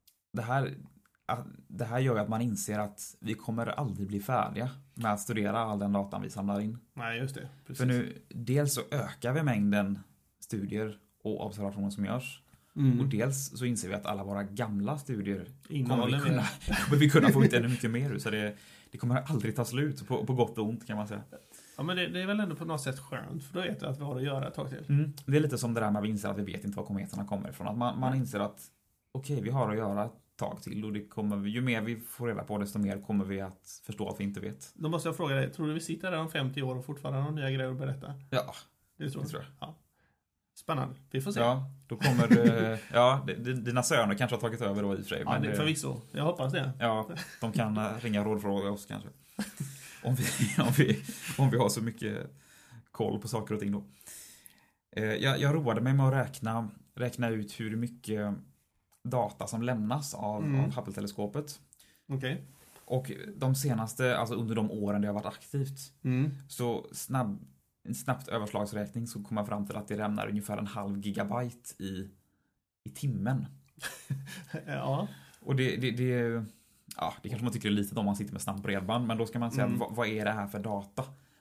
Det här gör ju att man inser att vi kommer aldrig bli färdiga med att studera all den datan vi samlar in. Nej, just det. Precis. För nu, dels så ökar vi mängden studier och observationer som görs. Och dels så inser vi att alla våra gamla studier kommer vi kunna få ut ännu mycket mer. Så det kommer aldrig ta slut på gott och ont, kan man säga. Ja, men det är väl ändå på något sätt skönt, för då vet du att vi har att göra ett tag till. Det är lite som det där med att vi inser att vi vet inte var kometerna kommer ifrån. Att man inser att okej, vi har att göra ett tag till, och ju mer vi får reda på, desto mer kommer vi att förstå att vi inte vet. Då måste jag fråga dig, tror du vi sitter där om 50 år och fortfarande har nya grejer att berätta? Ja, det tror jag. Ja. Spännande, vi får se. Ja, då kommer dina söner kanske har tagit över då i och för sig. Ja, det är förvisso. Jag hoppas det. Ja, de kan ringa och rådfråga oss kanske. om vi har så mycket koll på saker och ting då. Jag roade mig med att räkna ut hur mycket data som lämnas av Hubble-teleskopet. Och de senaste, alltså under de åren det har varit aktivt, så en snabbt överslagsräkning så kommer man fram till att det lämnar ungefär 0,5 gigabyte i timmen. Ja. Och det kanske man tycker är lite om man sitter med snabbt bredband, men då ska man säga vad är det här för data?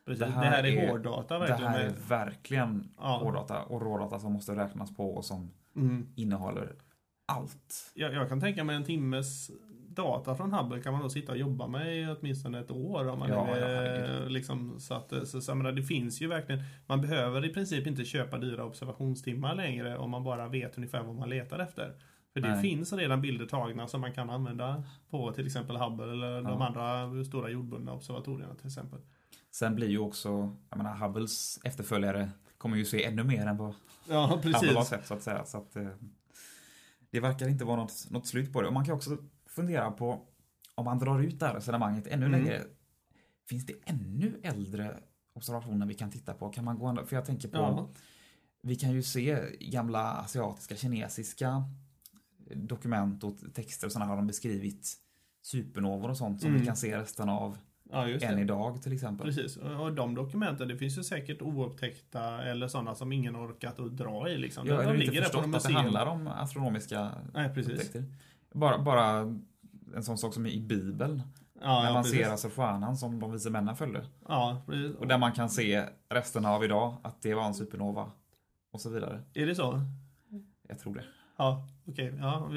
Precis. Det här är hårddata verkligen. Det här är verkligen hårddata och rådata som måste räknas på och som innehåller allt. Jag kan tänka mig en timmes data från Hubble kan man då sitta och jobba med i åtminstone ett år om man liksom, så menar, det finns ju verkligen, man behöver i princip inte köpa dyra observationstimmar längre om man bara vet ungefär vad man letar efter. För det finns redan bilder tagna som man kan använda på till exempel Hubble eller de andra stora jordbundna observatorierna till exempel. Sen blir ju också, jag menar, Hubbles efterföljare kommer ju se ännu mer än vad Hubble har sett så att säga. Så att, det verkar inte vara något slut på det. Och man kan också fundera på, om man drar ut det här resonemanget ännu längre, finns det ännu äldre observationer vi kan titta på? Kan man gå, för jag tänker på, vi kan ju se gamla asiatiska, kinesiska dokument och texter och sådana har de beskrivit supernovor och sånt som vi kan se resten av än idag till exempel. Precis, och de dokumenten, det finns ju säkert oupptäckta eller sådana som ingen orkat att dra i liksom. Ja, de ligger där på att det handlar om astronomiska upptäckter. Bara en sån sak som är i Bibeln. När man ser alltså stjärnan som de vise männen följde. Ja, precis. Och där man kan se resten av idag att det var en supernova och så vidare. Är det så? Jag tror det. Ja, okej.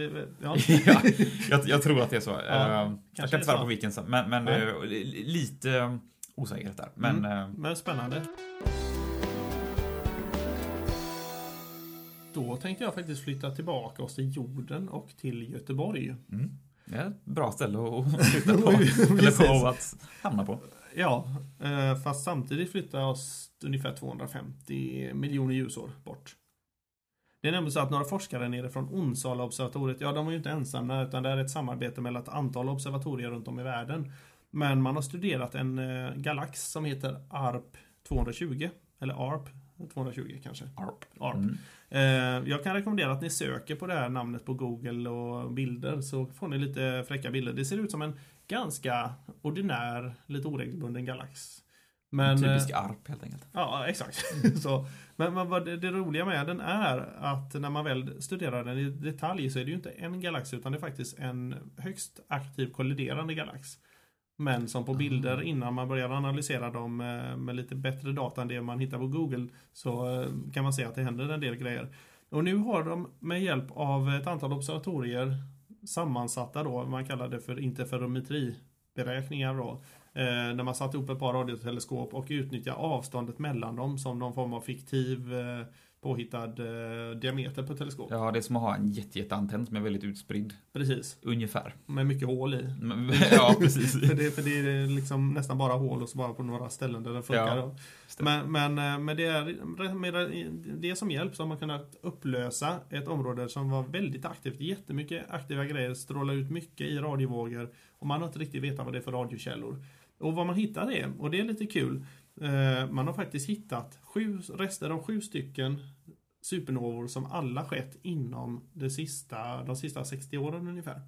Jag tror att det är så. Jag kan inte svara på vilken, men lite osäkerhet där. Men spännande. Då tänkte jag faktiskt flytta tillbaka oss till jorden och till Göteborg. Det är ett bra ställe att flytta på. Eller på att hamna på. Ja, fast samtidigt flyttar oss ungefär 250 miljoner ljusår bort. Det är nämligen så att några forskare nere från Onsala-observatoriet, de var ju inte ensamma utan det är ett samarbete mellan ett antal observatorier runt om i världen. Men man har studerat en galax som heter ARP 220, eller ARP 220 kanske. ARP. Jag kan rekommendera att ni söker på det här namnet på Google och bilder så får ni lite fräcka bilder. Det ser ut som en ganska ordinär, lite oregelbunden galax. Men, typisk ARP helt enkelt. Ja, exakt. Så, men vad det roliga med den är att när man väl studerar den i detalj så är det ju inte en galax utan det är faktiskt en högst aktiv kolliderande galax. Men som på bilder innan man börjar analysera dem med lite bättre data än det man hittar på Google så kan man se att det händer en del grejer. Och nu har de med hjälp av ett antal observatorier sammansatta då, man kallar det för interferometriberäkningar då. När man satt upp ett par radioteleskop och utnyttjar avståndet mellan dem som någon form av fiktiv påhittad diameter på teleskop. Ja, det är som att ha en jätteantenn som är väldigt utspridd. Precis. Ungefär. Med mycket hål i. Ja, precis. för det är liksom nästan bara hål och så bara på några ställen där den funkar. Ja, men med det som hjälp så har man kunnat upplösa ett område som var väldigt aktivt. Jättemycket aktiva grejer, strålar ut mycket i radiovågor och man har inte riktigt vetat vad det är för radiokällor. Och vad man hittar är, och det är lite kul, man har faktiskt hittat rester av 7 stycken supernovor som alla skett inom de sista 60 åren ungefär.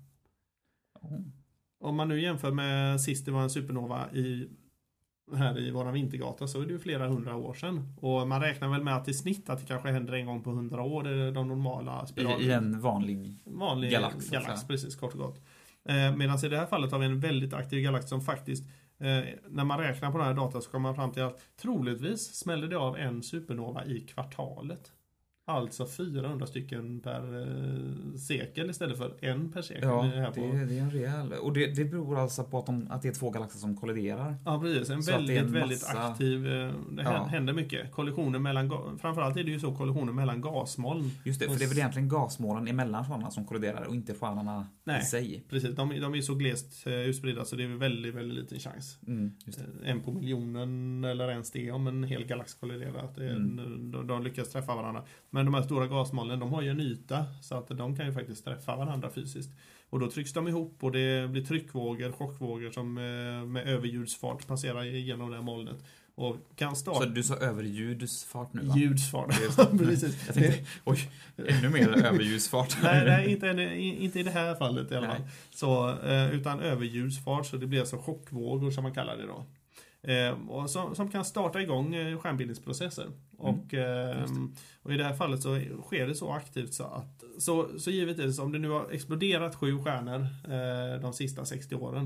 Om man nu jämför med sist det var en supernova här i våran Vintergata så är det ju flera 100 år sedan. Och man räknar väl med att i snitt att det kanske händer en gång på 100 år. Det är de normala spiralerna. I en vanlig galax. Precis, kort och gott. Medan i det här fallet har vi en väldigt aktiv galax som faktiskt, när man räknar på den här data så kommer man fram till att troligtvis smäller det av en supernova i kvartalet. Alltså 400 stycken per sekel istället för en per sekel. Ja, det är en rejäl. Och det beror alltså på att det är 2 galaxer som kolliderar. Ja, precis. En väldigt aktiv. Det händer mycket. Kollisioner mellan, framförallt är det ju så kollisioner mellan gasmoln. Just det, för det är väl egentligen gasmolnen emellan stjärnorna som kolliderar och inte stjärnorna i sig. Precis. De är så glest utspridda så det är väldigt, väldigt liten chans. Just det. En på miljonen eller ens det om en hel galax kolliderar. De lyckas träffa varandra. Men de här stora gasmolnen, de har ju en yta så att de kan ju faktiskt träffa varandra fysiskt. Och då trycks de ihop och det blir tryckvågor, chockvågor som med överljudsfart passerar igenom det här molnet. Och kan starta... Så du sa överljudsfart nu, va? Ljudsfart, precis. Jag tänkte, ännu mer överljudsfart. Nej, inte i det här fallet i alla fall. Så, utan överljudsfart, så det blir alltså chockvågor som man kallar det då. Och som kan starta igång stjärnbildningsprocesser. Och i det här fallet så sker det så aktivt så att så givetvis om det nu har exploderat 7 stjärnor de sista 60 åren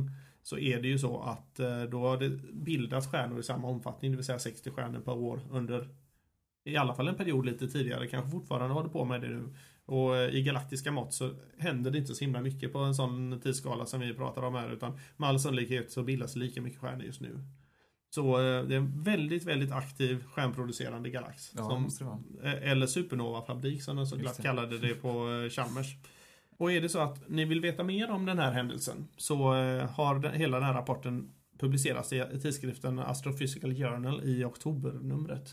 så är det ju så att då har det bildats stjärnor i samma omfattning, det vill säga 60 stjärnor per år under i alla fall en period lite tidigare, kanske fortfarande håller på med det nu. Och i galaktiska mått så händer det inte så himla mycket på en sån tidsskala som vi pratar om här, utan med all sannolikhet så bildas lika mycket stjärnor just nu. Så det är en väldigt, väldigt aktiv stjärnproducerande galax. Ja, eller supernova-fabrik som de så glatt kallade det på Chalmers. Och är det så att ni vill veta mer om den här händelsen så har hela den här rapporten publicerats i tidskriften Astrophysical Journal i oktobernumret.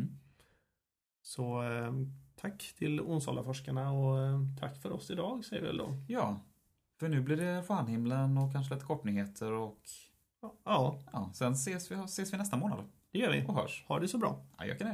Så tack till Onsala-forskarna och tack för oss idag, säger vi väl då. Ja, för nu blir det stjärnhimlen och kanske lite kortnyheter och ja, sen ses vi nästa månad. Det gör vi. Och hörs. Ha det så bra. Ajöken.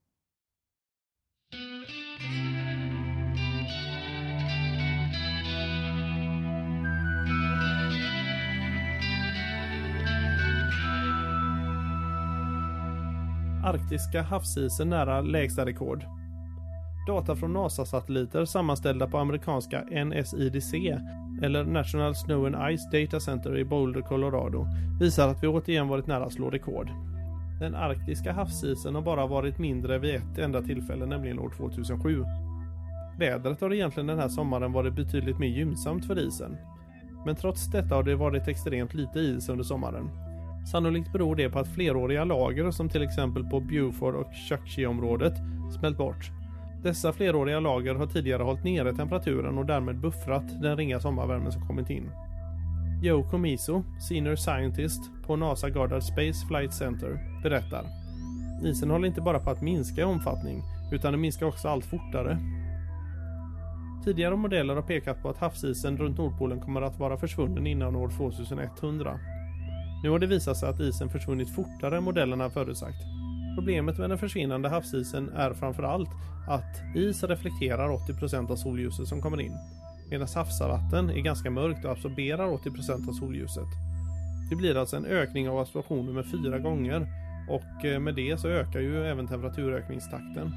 Arktiska havsisen nära lägsta rekord. Data från NASA-satelliter sammanställda på amerikanska NSIDC eller National Snow and Ice Data Center i Boulder, Colorado visar att vi återigen varit nära att slå rekord. Den arktiska havsisen har bara varit mindre vid ett enda tillfälle, nämligen år 2007. Vädret har egentligen den här sommaren varit betydligt mer gynnsamt för isen. Men trots detta har det varit extremt lite is under sommaren. Sannolikt beror det på att fleråriga lager som till exempel på Beaufort och Chukchi-området smält bort. Dessa fleråriga lager har tidigare hållit nere temperaturen och därmed buffrat den ringa sommarvärmen som kommit in. Joe Comiso, Senior Scientist på NASA Goddard Space Flight Center, berättar: isen håller inte bara på att minska i omfattning utan den minskar också allt fortare. Tidigare modeller har pekat på att havsisen runt Nordpolen kommer att vara försvunnen innan år 2100. Nu har det visat sig att isen försvunnit fortare än modellerna förutsagt. Problemet med den försvinnande havsisen är framförallt att is reflekterar 80% av solljuset som kommer in, medan havsvatten är ganska mörkt och absorberar 80% av solljuset. Det blir alltså en ökning av absorptionen med 4 gånger och med det så ökar ju även temperaturökningstakten.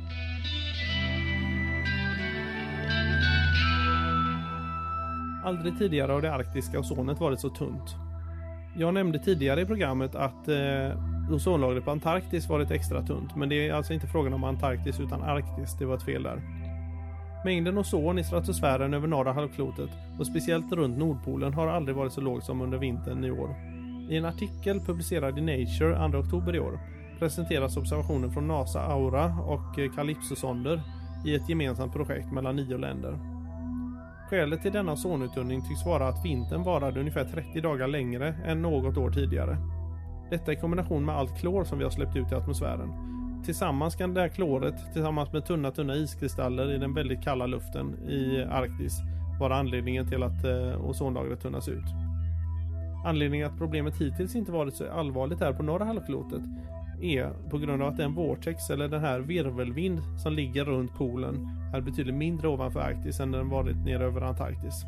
Aldrig tidigare har det arktiska ozonet varit så tunt. Jag nämnde tidigare i programmet att ozonlagret på Antarktis varit extra tunt, men det är alltså inte frågan om Antarktis utan Arktis, det var ett fel där. Mängden ozon i stratosfären över norra halvklotet och speciellt runt Nordpolen har aldrig varit så låg som under vintern i år. I en artikel publicerad i Nature 2 oktober i år presenteras observationer från NASA Aura och Calypso-sonder i ett gemensamt projekt mellan 9 länder. Skälet till denna ozonuttunning tycks vara att vintern varade ungefär 30 dagar längre än något år tidigare. Detta i kombination med allt klor som vi har släppt ut i atmosfären. Tillsammans kan det här kloret tillsammans med tunna iskristaller i den väldigt kalla luften i Arktis vara anledningen till att ozonlagret tunnas ut. Anledningen att problemet hittills inte varit så allvarligt här på norra halvklotet är på grund av att den vortex eller den här virvelvind som ligger runt polen är betydligt mindre ovanför Arktis än den varit nere över Antarktis.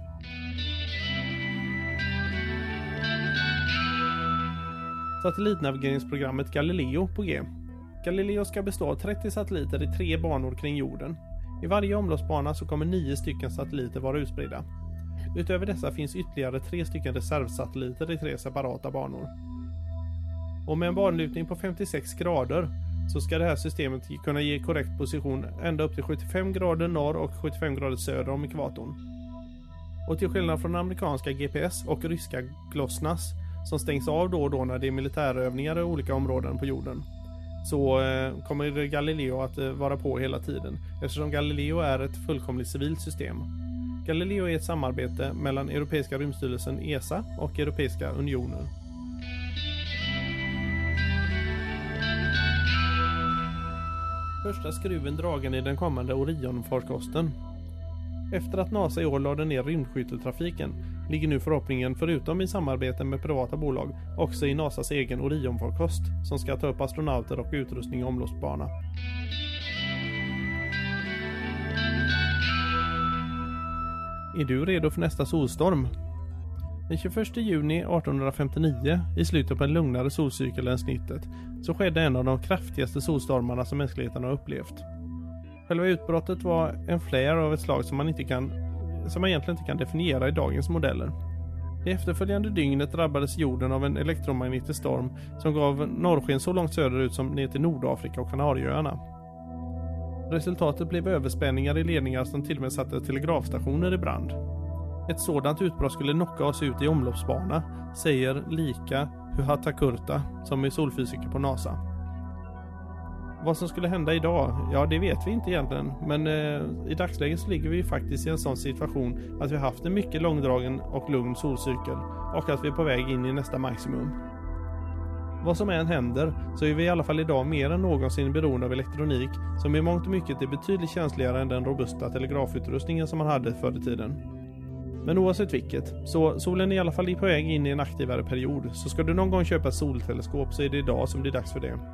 Satellitnavigeringsprogrammet Galileo på G. Galileo ska bestå av 30 satelliter i 3 banor kring jorden. I varje omloppsbana så kommer 9 stycken satelliter vara utspridda. Utöver dessa finns ytterligare 3 stycken reservsatelliter i 3 separata banor. Och med en banlutning på 56 grader så ska det här systemet kunna ge korrekt position ända upp till 75 grader norr och 75 grader söder om ekvatorn. Och till skillnad från amerikanska GPS och ryska GLONASS som stängs av då och då när det är militärövningar i olika områden på jorden, så kommer Galileo att vara på hela tiden eftersom Galileo är ett fullkomligt civilt system. Galileo är ett samarbete mellan Europeiska rymdstyrelsen ESA och Europeiska unionen. Första skruven dragen i den kommande Orion-farkosten. Efter att NASA i år lade ner rymdskytteltrafiken ligger nu förhoppningen förutom i samarbete med privata bolag också i NASAs egen Orion-farkost som ska ta upp astronauter och utrustning i omloppsbana. Är du redo för nästa solstorm? Den 21 juni 1859, i slutet på en lugnare solcykel än snittet, så skedde en av de kraftigaste solstormarna som mänskligheten har upplevt. Själva utbrottet var en flare av ett slag som man egentligen inte kan definiera i dagens modeller. I efterföljande dygnet drabbades jorden av en elektromagnetisk storm som gav norrsken så långt söderut som ner till Nordafrika och Kanarieöarna. Resultatet blev överspänningar i ledningar som till och med satte telegrafstationer i brand. Ett sådant utbrott skulle knocka oss ut i omloppsbana, säger Lika Huhtakurta som är solfysiker på NASA. Vad som skulle hända idag, ja det vet vi inte egentligen, men i dagsläget så ligger vi faktiskt i en sån situation att vi har haft en mycket långdragen och lugn solcykel och att vi är på väg in i nästa maximum. Vad som än händer så är vi i alla fall idag mer än någonsin beroende av elektronik som i mångt och mycket är betydligt känsligare än den robusta telegrafutrustningen som man hade förr i tiden. Men oavsett vilket, så solen är i alla fall på väg in i en aktivare period, så ska du någon gång köpa ett solteleskop så är det idag som det är dags för det.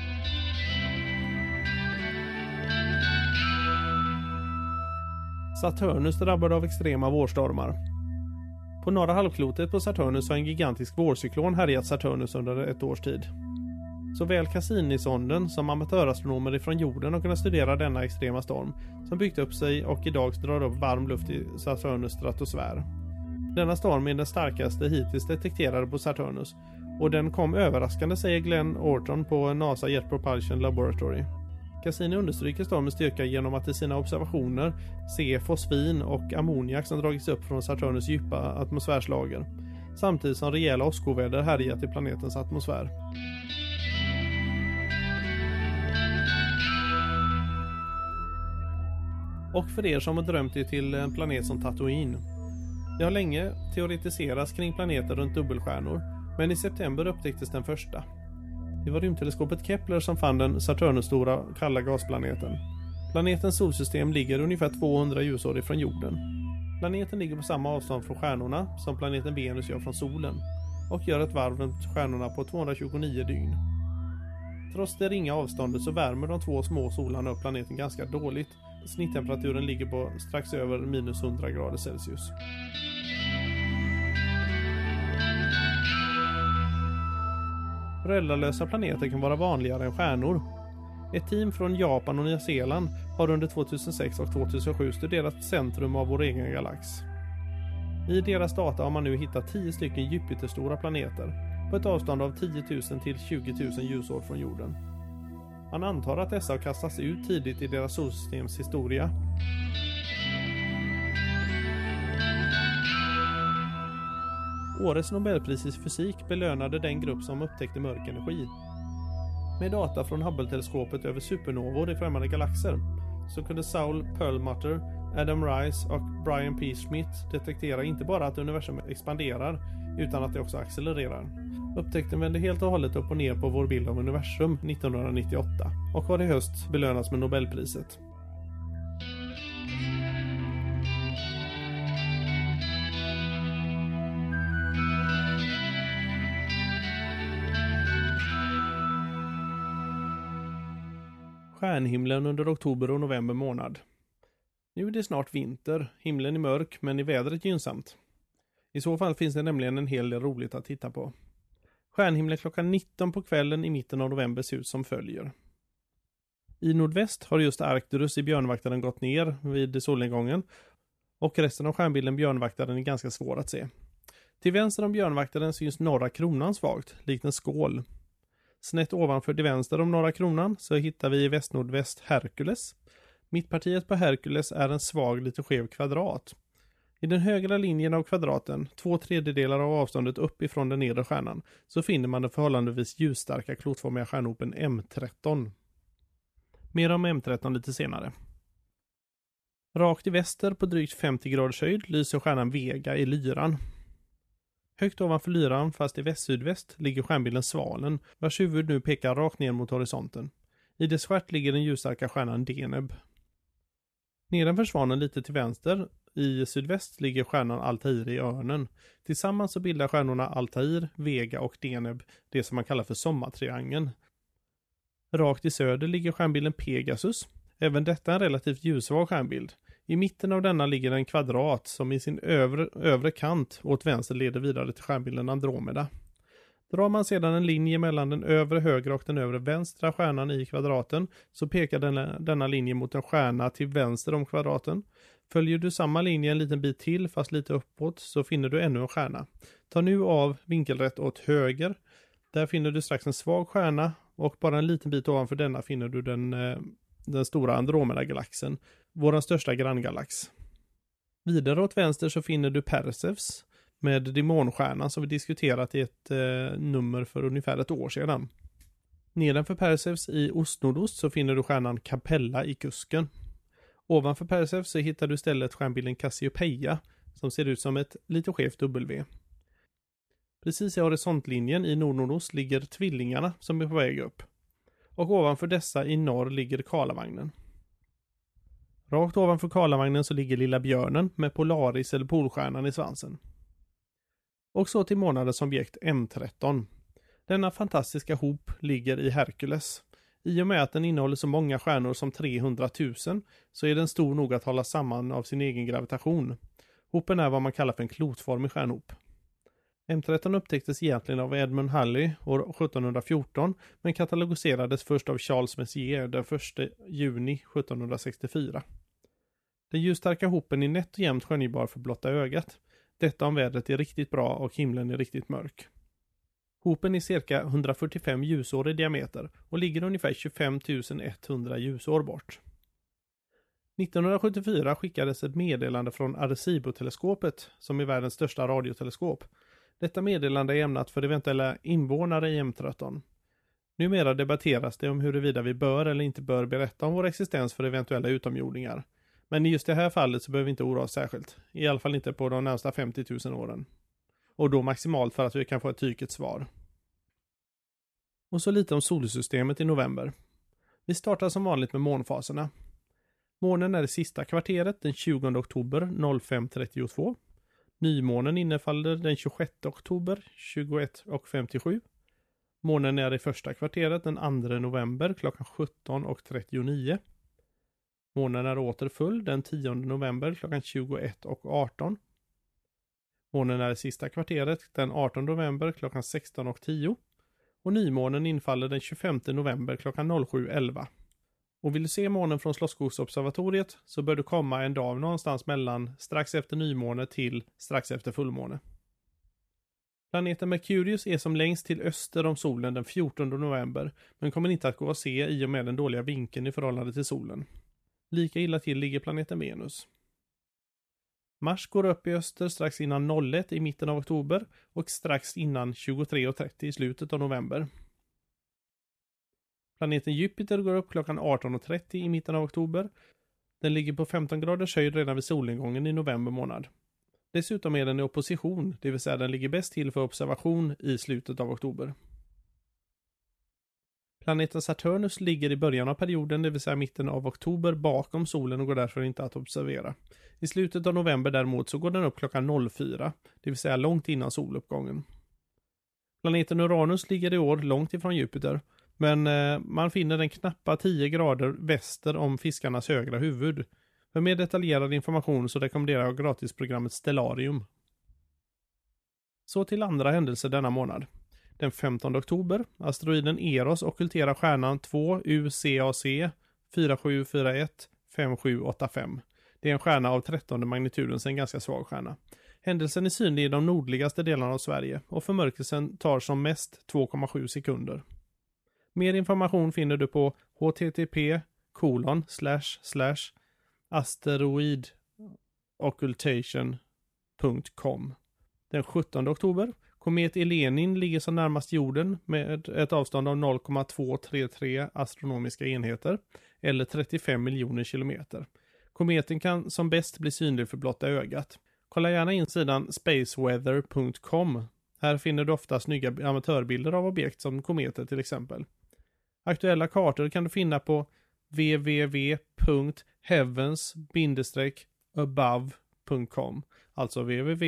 Saturnus drabbad av extrema vårstormar. På norra halvklotet på Saturnus har en gigantisk vårcyklon härjat Saturnus under ett års tid. Såväl Cassini-sonden som amatörastronomer ifrån jorden har kunnat studera denna extrema storm som byggt upp sig och idag drar upp varm luft i Saturnus stratosfär. Denna storm är den starkaste hittills detekterade på Saturnus och den kom överraskande, säger Glenn Orton på NASA Jet Propulsion Laboratory. Cassini understryker stormens styrka genom att i sina observationer se fosfin och ammoniak som dragits upp från Saturnus djupa atmosfärslager, samtidigt som rejäla åskoväder härjat i planetens atmosfär. Och för er som har drömt er till en planet som Tatooine. Det har länge teoretiserats kring planeter runt dubbelstjärnor, men i september upptäcktes den första. Det var rymdteleskopet Kepler som fann den Saturnus-stora kalla gasplaneten. Planetens solsystem ligger ungefär 200 ljusår ifrån jorden. Planeten ligger på samma avstånd från stjärnorna som planeten Venus gör från solen och gör ett varv runt stjärnorna på 229 dygn. Trots det ringa avståndet så värmer de två små solarna upp planeten ganska dåligt. Snitttemperaturen ligger på strax över minus 100 grader Celsius. Föräldralösa planeter kan vara vanligare än stjärnor. Ett team från Japan och Nya Zeeland har under 2006 och 2007 studerat centrum av vår egen galax. I deras data har man nu hittat 10 stycken Jupiterstora planeter på ett avstånd av 10 000 till 20 000 ljusår från jorden. Man antar att dessa har kastats ut tidigt i deras solsystems historia. Årets Nobelpris i fysik belönade den grupp som upptäckte mörk energi. Med data från Hubble-teleskopet över supernovor i främmande galaxer så kunde Saul Perlmutter, Adam Rice och Brian P. Schmidt detektera inte bara att universum expanderar utan att det också accelererar. Upptäckten vände helt och hållet upp och ner på vår bild av universum 1998 och har i höst belönats med Nobelpriset. Stjärnhimlen under oktober och november månad. Nu är det snart vinter, himlen är mörk men är vädret gynnsamt. I så fall finns det nämligen en hel del roligt att titta på. Stjärnhimlen klockan 19 på kvällen i mitten av november ser ut som följer. I nordväst har just Arcturus i Björnvaktaren gått ner vid solnedgången och resten av stjärnbilden Björnvaktaren är ganska svår att se. Till vänster om Björnvaktaren syns norra kronan svagt, likt en skål. Snett ovanför till vänster om norra kronan så hittar vi i västnordväst Herkules. Mittpartiet på Herkules är en svag, lite skev kvadrat. I den högra linjen av kvadraten, 2/3 av avståndet upp ifrån den nedre stjärnan, så finner man den förhållandevis ljusstarka klotformiga stjärnhopen M13. Mer om M13 lite senare. Rakt i väster på drygt 50 graders höjd lyser stjärnan Vega i Lyran. Högt ovanför Lyran, fast i väst-sydväst, ligger stjärnbilden Svalen, vars huvud nu pekar rakt ner mot horisonten. I dess stjärt ligger den ljusstarka stjärnan Deneb. Nedanför Svanen lite till vänster, i sydväst, ligger stjärnan Altair i Örnen. Tillsammans så bildar stjärnorna Altair, Vega och Deneb det som man kallar för sommartriangeln. Rakt i söder ligger stjärnbilden Pegasus. Även detta är en relativt ljussvag stjärnbild. I mitten av denna ligger en kvadrat som i sin övre kant åt vänster leder vidare till stjärnbilden Andromeda. Drar man sedan en linje mellan den övre högra och den övre vänstra stjärnan i kvadraten så pekar denna linje mot en stjärna till vänster om kvadraten. Följer du samma linje en liten bit till fast lite uppåt så finner du ännu en stjärna. Ta nu av vinkelrätt åt höger. Där finner du strax en svag stjärna och bara en liten bit ovanför denna finner du den stora Andromeda-galaxen, vår största granngalax. Vidare åt vänster så finner du Perseus med demonstjärnan som vi diskuterat i ett nummer för ungefär ett år sedan. Nedanför Perseus i ostnordost så finner du stjärnan Capella i kusken. Ovanför Perseus så hittar du istället stjärnbilden Cassiopeia som ser ut som ett lite skevt W. Precis i horisontlinjen i nordnordost ligger tvillingarna som är på väg upp. Och ovanför dessa i norr ligger Karlavagnen. Rakt ovanför Karlavagnen så ligger lilla björnen med Polaris eller Polstjärnan i svansen. Och så till månadens objekt M13. Denna fantastiska hop ligger i Hercules. I och med att den innehåller så många stjärnor som 300 000 så är den stor nog att hålla samman av sin egen gravitation. Hopen är vad man kallar för en klotformig stjärnhop. M13 upptäcktes egentligen av Edmund Halley år 1714 men katalogiserades först av Charles Messier den 1 juni 1764. Den ljusstarka hopen är nätt och jämnt skönjbar för blotta ögat. Detta om vädret är riktigt bra och himlen är riktigt mörk. Hopen är cirka 145 ljusår i diameter och ligger ungefär 25 100 ljusår bort. 1974 skickades ett meddelande från Arecibo-teleskopet som är världens största radioteleskop. Detta meddelande är ämnat för eventuella invånare i M13. Numera debatteras det om huruvida vi bör eller inte bör berätta om vår existens för eventuella utomjordingar. Men i just det här fallet så behöver vi inte oroa oss särskilt. I alla fall inte på de närmsta 50 000 åren. Och då maximalt för att vi kan få ett tydligt svar. Och så lite om solsystemet i november. Vi startar som vanligt med månfaserna. Månen är det sista kvarteret den 20 oktober 05.32. Nymånen innefaller den 26 oktober 21.57. Månen är i första kvarteret den 2 november klockan 17.39. Månen är åter full den 10 november klockan 21.18. Månen är i sista kvarteret den 18 november klockan 16.10. Och nymånen infaller den 25 november klockan 07.11. Och vill du se månen från Slottsskogsobservatoriet så bör du komma en dag någonstans mellan strax efter nymåne till strax efter fullmåne. Planeten Merkurius är som längst till öster om solen den 14 november men kommer inte att gå att se i och med den dåliga vinkeln i förhållande till solen. Lika illa till ligger planeten Venus. Mars går upp i öster strax innan 01 i mitten av oktober och strax innan 23.30 i slutet av november. Planeten Jupiter går upp klockan 18.30 i mitten av oktober. Den ligger på 15 graders höjd redan vid solnedgången i november månad. Dessutom är den i opposition, det vill säga den ligger bäst till för observation i slutet av oktober. Planeten Saturnus ligger i början av perioden, det vill säga mitten av oktober, bakom solen och går därför inte att observera. I slutet av november däremot så går den upp klockan 04, det vill säga långt innan soluppgången. Planeten Uranus ligger i år långt ifrån Jupiter, men man finner den knappa 10 grader väster om fiskarnas högra huvud. För mer detaljerad information så rekommenderar jag gratisprogrammet Stellarium. Så till andra händelser denna månad. Den 15 oktober, asteroiden Eros ockulterar stjärnan 2UCAC 4741 5785. Det är en stjärna av 13:e magnituden, så en ganska svag stjärna. Händelsen är synlig i de nordligaste delarna av Sverige och förmörkelsen tar som mest 2,7 sekunder. Mer information finner du på http://asteroidoccultation.com. Den 17 oktober, komet Elenin ligger så närmast jorden med ett avstånd av 0,233 astronomiska enheter eller 35 miljoner kilometer. Kometen kan som bäst bli synlig för blotta ögat. Kolla gärna in sidan spaceweather.com. Här finner du ofta snygga amatörbilder av objekt som kometer till exempel. Aktuella kartor kan du finna på www.heavens-above.com, alltså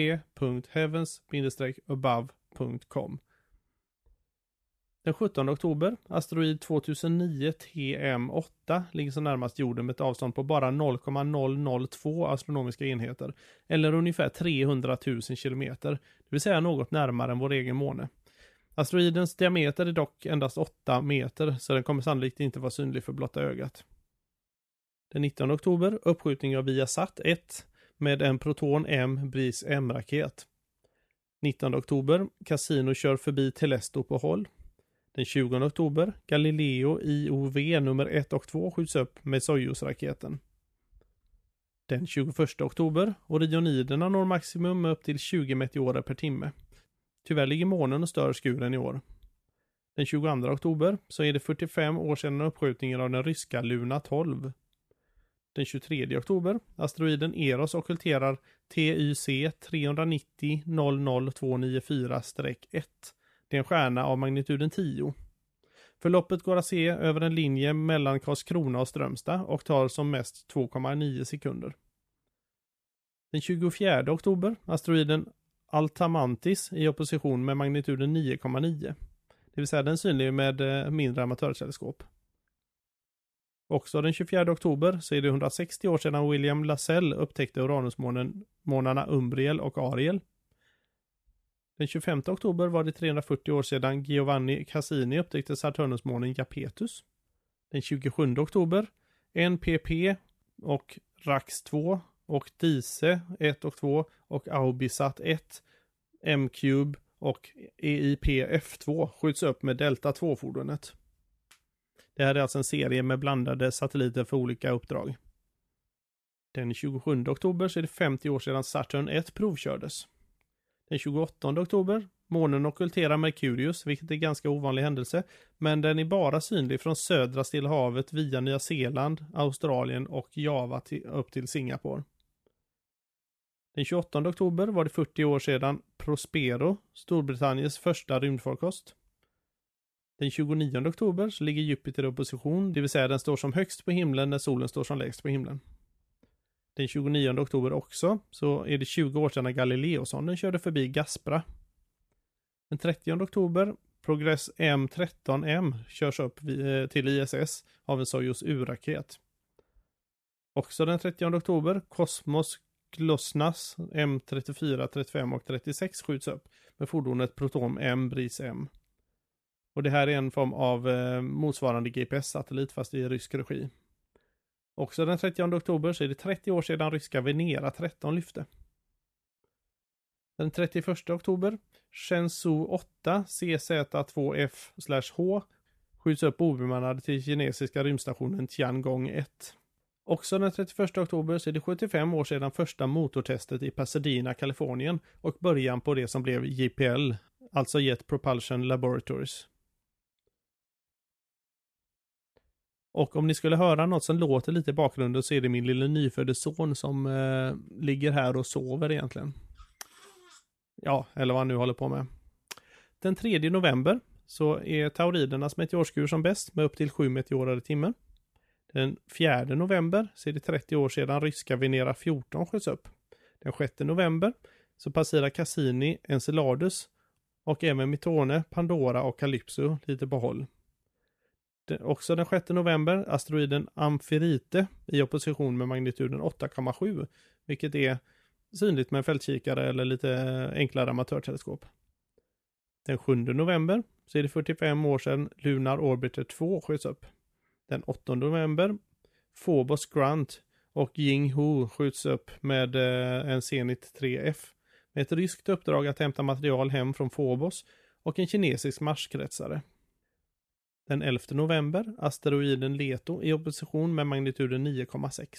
www.heavens-above.com. Den 17 oktober, asteroid 2009 TM8 ligger så närmast jorden med ett avstånd på bara 0,002 astronomiska enheter eller ungefär 300 000 kilometer, det vill säga något närmare än vår egen måne. Asteroidens diameter är dock endast 8 meter så den kommer sannolikt inte vara synlig för blotta ögat. Den 19 oktober uppskjutning av Viasat 1 med en Proton M Bris M-raket. 19 oktober Cassini kör förbi Telesto på håll. Den 20 oktober Galileo IOV nummer 1 och 2 skjuts upp med Soyuz-raketen. Den 21 oktober Orioniderna når maximum upp till 20 meteorer per timme. Tyvärr ligger månen och stör skuren i år. Den 22 oktober så är det 45 år sedan uppskjutningen av den ryska Luna 12. Den 23 oktober asteroiden Eros ockulterar TYC 390 00294-1. Det är en stjärna av magnituden 10. Förloppet går att se över en linje mellan Karlskrona och Strömstad och tar som mest 2,9 sekunder. Den 24 oktober asteroiden Altamantis i opposition med magnituden 9,9. Det vill säga den synlig med mindre amatörteleskop. Också den 24 oktober så är det 160 år sedan William Lassell upptäckte Uranusmånarna Umbriel och Ariel. Den 25 oktober var det 340 år sedan Giovanni Cassini upptäckte Saturnusmånen Iapetus. Den 27 oktober NPP och RAX 2 och DICE 1 och 2 och Aubisat 1, M-Cube och EIP-F2 skjuts upp med Delta 2-fordonet. Det här är alltså en serie med blandade satelliter för olika uppdrag. Den 27 oktober så är det 50 år sedan Saturn 1 provkördes. Den 28 oktober, månen ockulterar Merkurius, vilket är en ganska ovanlig händelse, men den är bara synlig från södra Stilla havet via Nya Zeeland, Australien och Java upp till Singapore. Den 28 oktober var det 40 år sedan Prospero, Storbritanniens första rymdfarkost. Den 29 oktober så ligger Jupiter i opposition, det vill säga den står som högst på himlen när solen står som lägst på himlen. Den 29 oktober också så är det 20 år sedan Galileo-sonden körde förbi Gaspra. Den 30 oktober Progress M13M körs upp till ISS av en Soyuz U-raket. Också den 30 oktober Cosmos Glosnas M34, 35 och 36 skjuts upp med fordonet Proton M Bris M. Och det här är en form av motsvarande GPS-satellit fast i rysk regi. Också den 30 oktober så är det 30 år sedan ryska Venera 13 lyfte. Den 31 oktober Shenzhou 8 CZ2F/H skjuts upp obemannad till kinesiska rymdstationen Tiangong 1. Också den 31 oktober så är det 75 år sedan första motortestet i Pasadena, Kalifornien och början på det som blev JPL, alltså Jet Propulsion Laboratories. Och om ni skulle höra något som låter lite i bakgrunden så är det min lilla nyfödde son som ligger här och sover egentligen. Ja, eller vad han nu håller på med. Den 3 november så är tauridernas meteorskur som bäst med upp till 7 meteorer i timmen. Den 4 november så är det 30 år sedan ryska Venera 14 sköts upp. Den 6 november så passerar Cassini Enceladus och även Mitone, Pandora och Calypso lite på håll. Också den 6 november asteroiden Amphirite i opposition med magnituden 8,7, vilket är synligt med en fältkikare eller lite enklare amatörteleskop. Den 7 november så är det 45 år sedan Lunar Orbiter 2 sköts upp. Den 8 november Phobos Grunt och Yinghu skjuts upp med en Zenit 3F med ett ryskt uppdrag att hämta material hem från Phobos och en kinesisk marskretsare. Den 11 november asteroiden Leto i opposition med magnituden 9,6.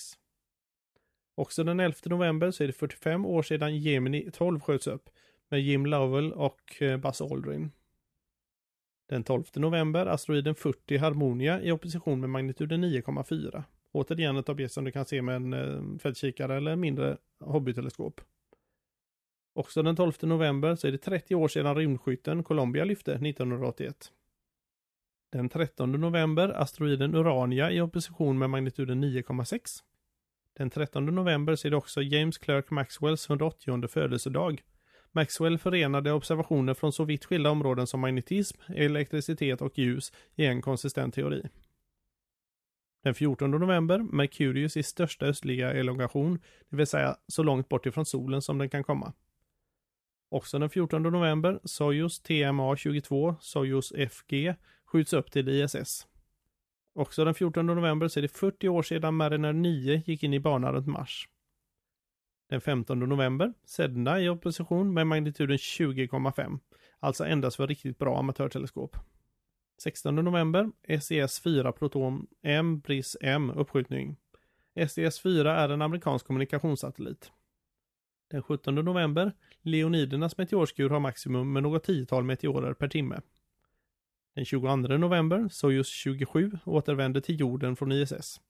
Också den 11 november så är det 45 år sedan Gemini 12 sköts upp med Jim Lovell och Buzz Aldrin. Den 12 november asteroiden 40 Harmonia i opposition med magnituden 9,4. Återigen ett objekt som du kan se med en fältkikare eller mindre hobbyteleskop. Också den 12 november så är det 30 år sedan rymdskytten Columbia lyfte 1981. Den 13 november asteroiden Urania i opposition med magnituden 9,6. Den 13 november så är det också James Clerk Maxwells 180:e födelsedag. Maxwell förenade observationer från så vitt skilda områden som magnetism, elektricitet och ljus i en konsistent teori. Den 14 november Merkurius i största östliga elongation, det vill säga så långt bort ifrån solen som den kan komma. Också den 14 november Soyuz TMA-22, Soyuz FG skjuts upp till ISS. Också den 14 november så är det 40 år sedan Mariner 9 gick in i banan runt Mars. Den 15 november, Sedna i opposition med magnituden 20,5. Alltså endast för riktigt bra amatörteleskop. 16 november, SES-4 Proton M BRIS M uppskjutning. SES-4 är en amerikansk kommunikationssatellit. Den 17 november, Leonidernas meteorskur har maximum med något 10-tal meteorer per timme. Den 22 november, Soyuz 27 återvände till jorden från ISS.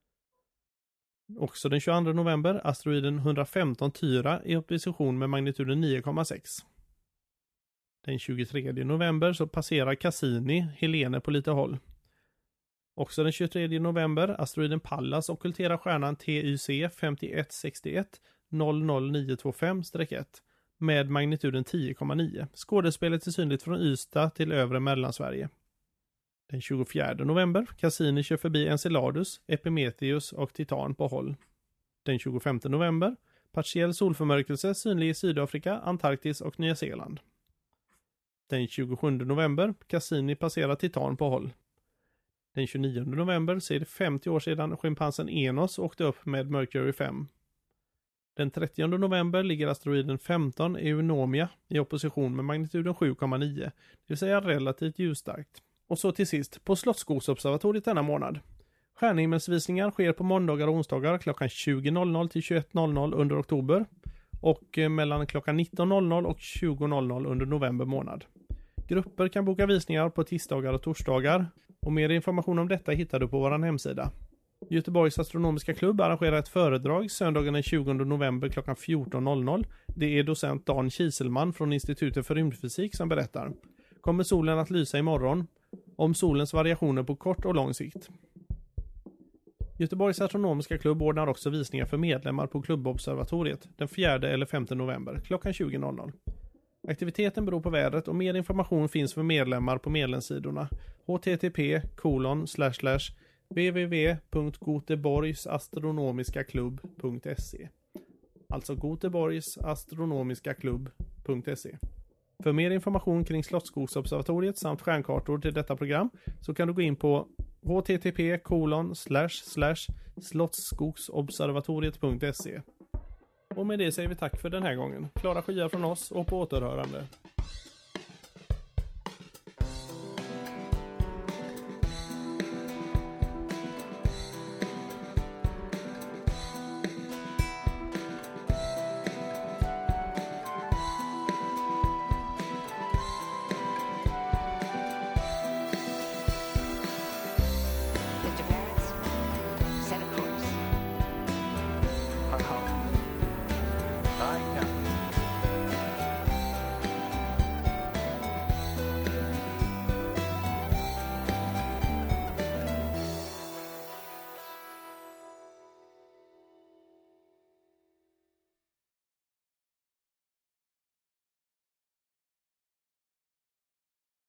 Också den 22 november, asteroiden 115 Tyra i opposition med magnituden 9,6. Den 23 november så passerar Cassini Helene på lite håll. Också den 23 november, asteroiden Pallas ockulterar stjärnan TYC 5161 00925-1 med magnituden 10,9. Skådespelet är synligt från Ystad till övre Mellansverige. Den 24 november, Cassini kör förbi Enceladus, Epimetheus och Titan på håll. Den 25 november, partiell solförmörkelse synlig i Sydafrika, Antarktis och Nya Zeeland. Den 27 november, Cassini passerar Titan på håll. Den 29 november så är det 50 år sedan schimpansen Enos åkte upp med Mercury 5. Den 30 november ligger asteroiden 15 Eunomia i opposition med magnituden 7,9, det vill säga relativt ljusstarkt. Och så till sist, på Slottsskogsobservatoriet denna månad. Stjärnhimmelsvisningar sker på måndagar och onsdagar klockan 20.00 till 21.00 under oktober och mellan klockan 19.00 och 20.00 under november månad. Grupper kan boka visningar på tisdagar och torsdagar och mer information om detta hittar du på vår hemsida. Göteborgs astronomiska klubb arrangerar ett föredrag söndagen den 20 november klockan 14.00. Det är docent Dan Kieselman från Institutet för rymdfysik som berättar. Kommer solen att lysa imorgon? Om solens variationer på kort och lång sikt. Göteborgs astronomiska klubb ordnar också visningar för medlemmar på klubbobservatoriet den 4 eller 5 november klockan 20.00. Aktiviteten beror på vädret och mer information finns för medlemmar på medlemssidorna http://www.goteborgsastronomiskaklubb.se. Alltså goteborgsastronomiskaklubb.se. För mer information kring Slottsskogsobservatoriet samt stjärnkartor till detta program så kan du gå in på http://slottskogsobservatoriet.se. Och med det säger vi tack för den här gången. Klara skyar från oss och på återhörande.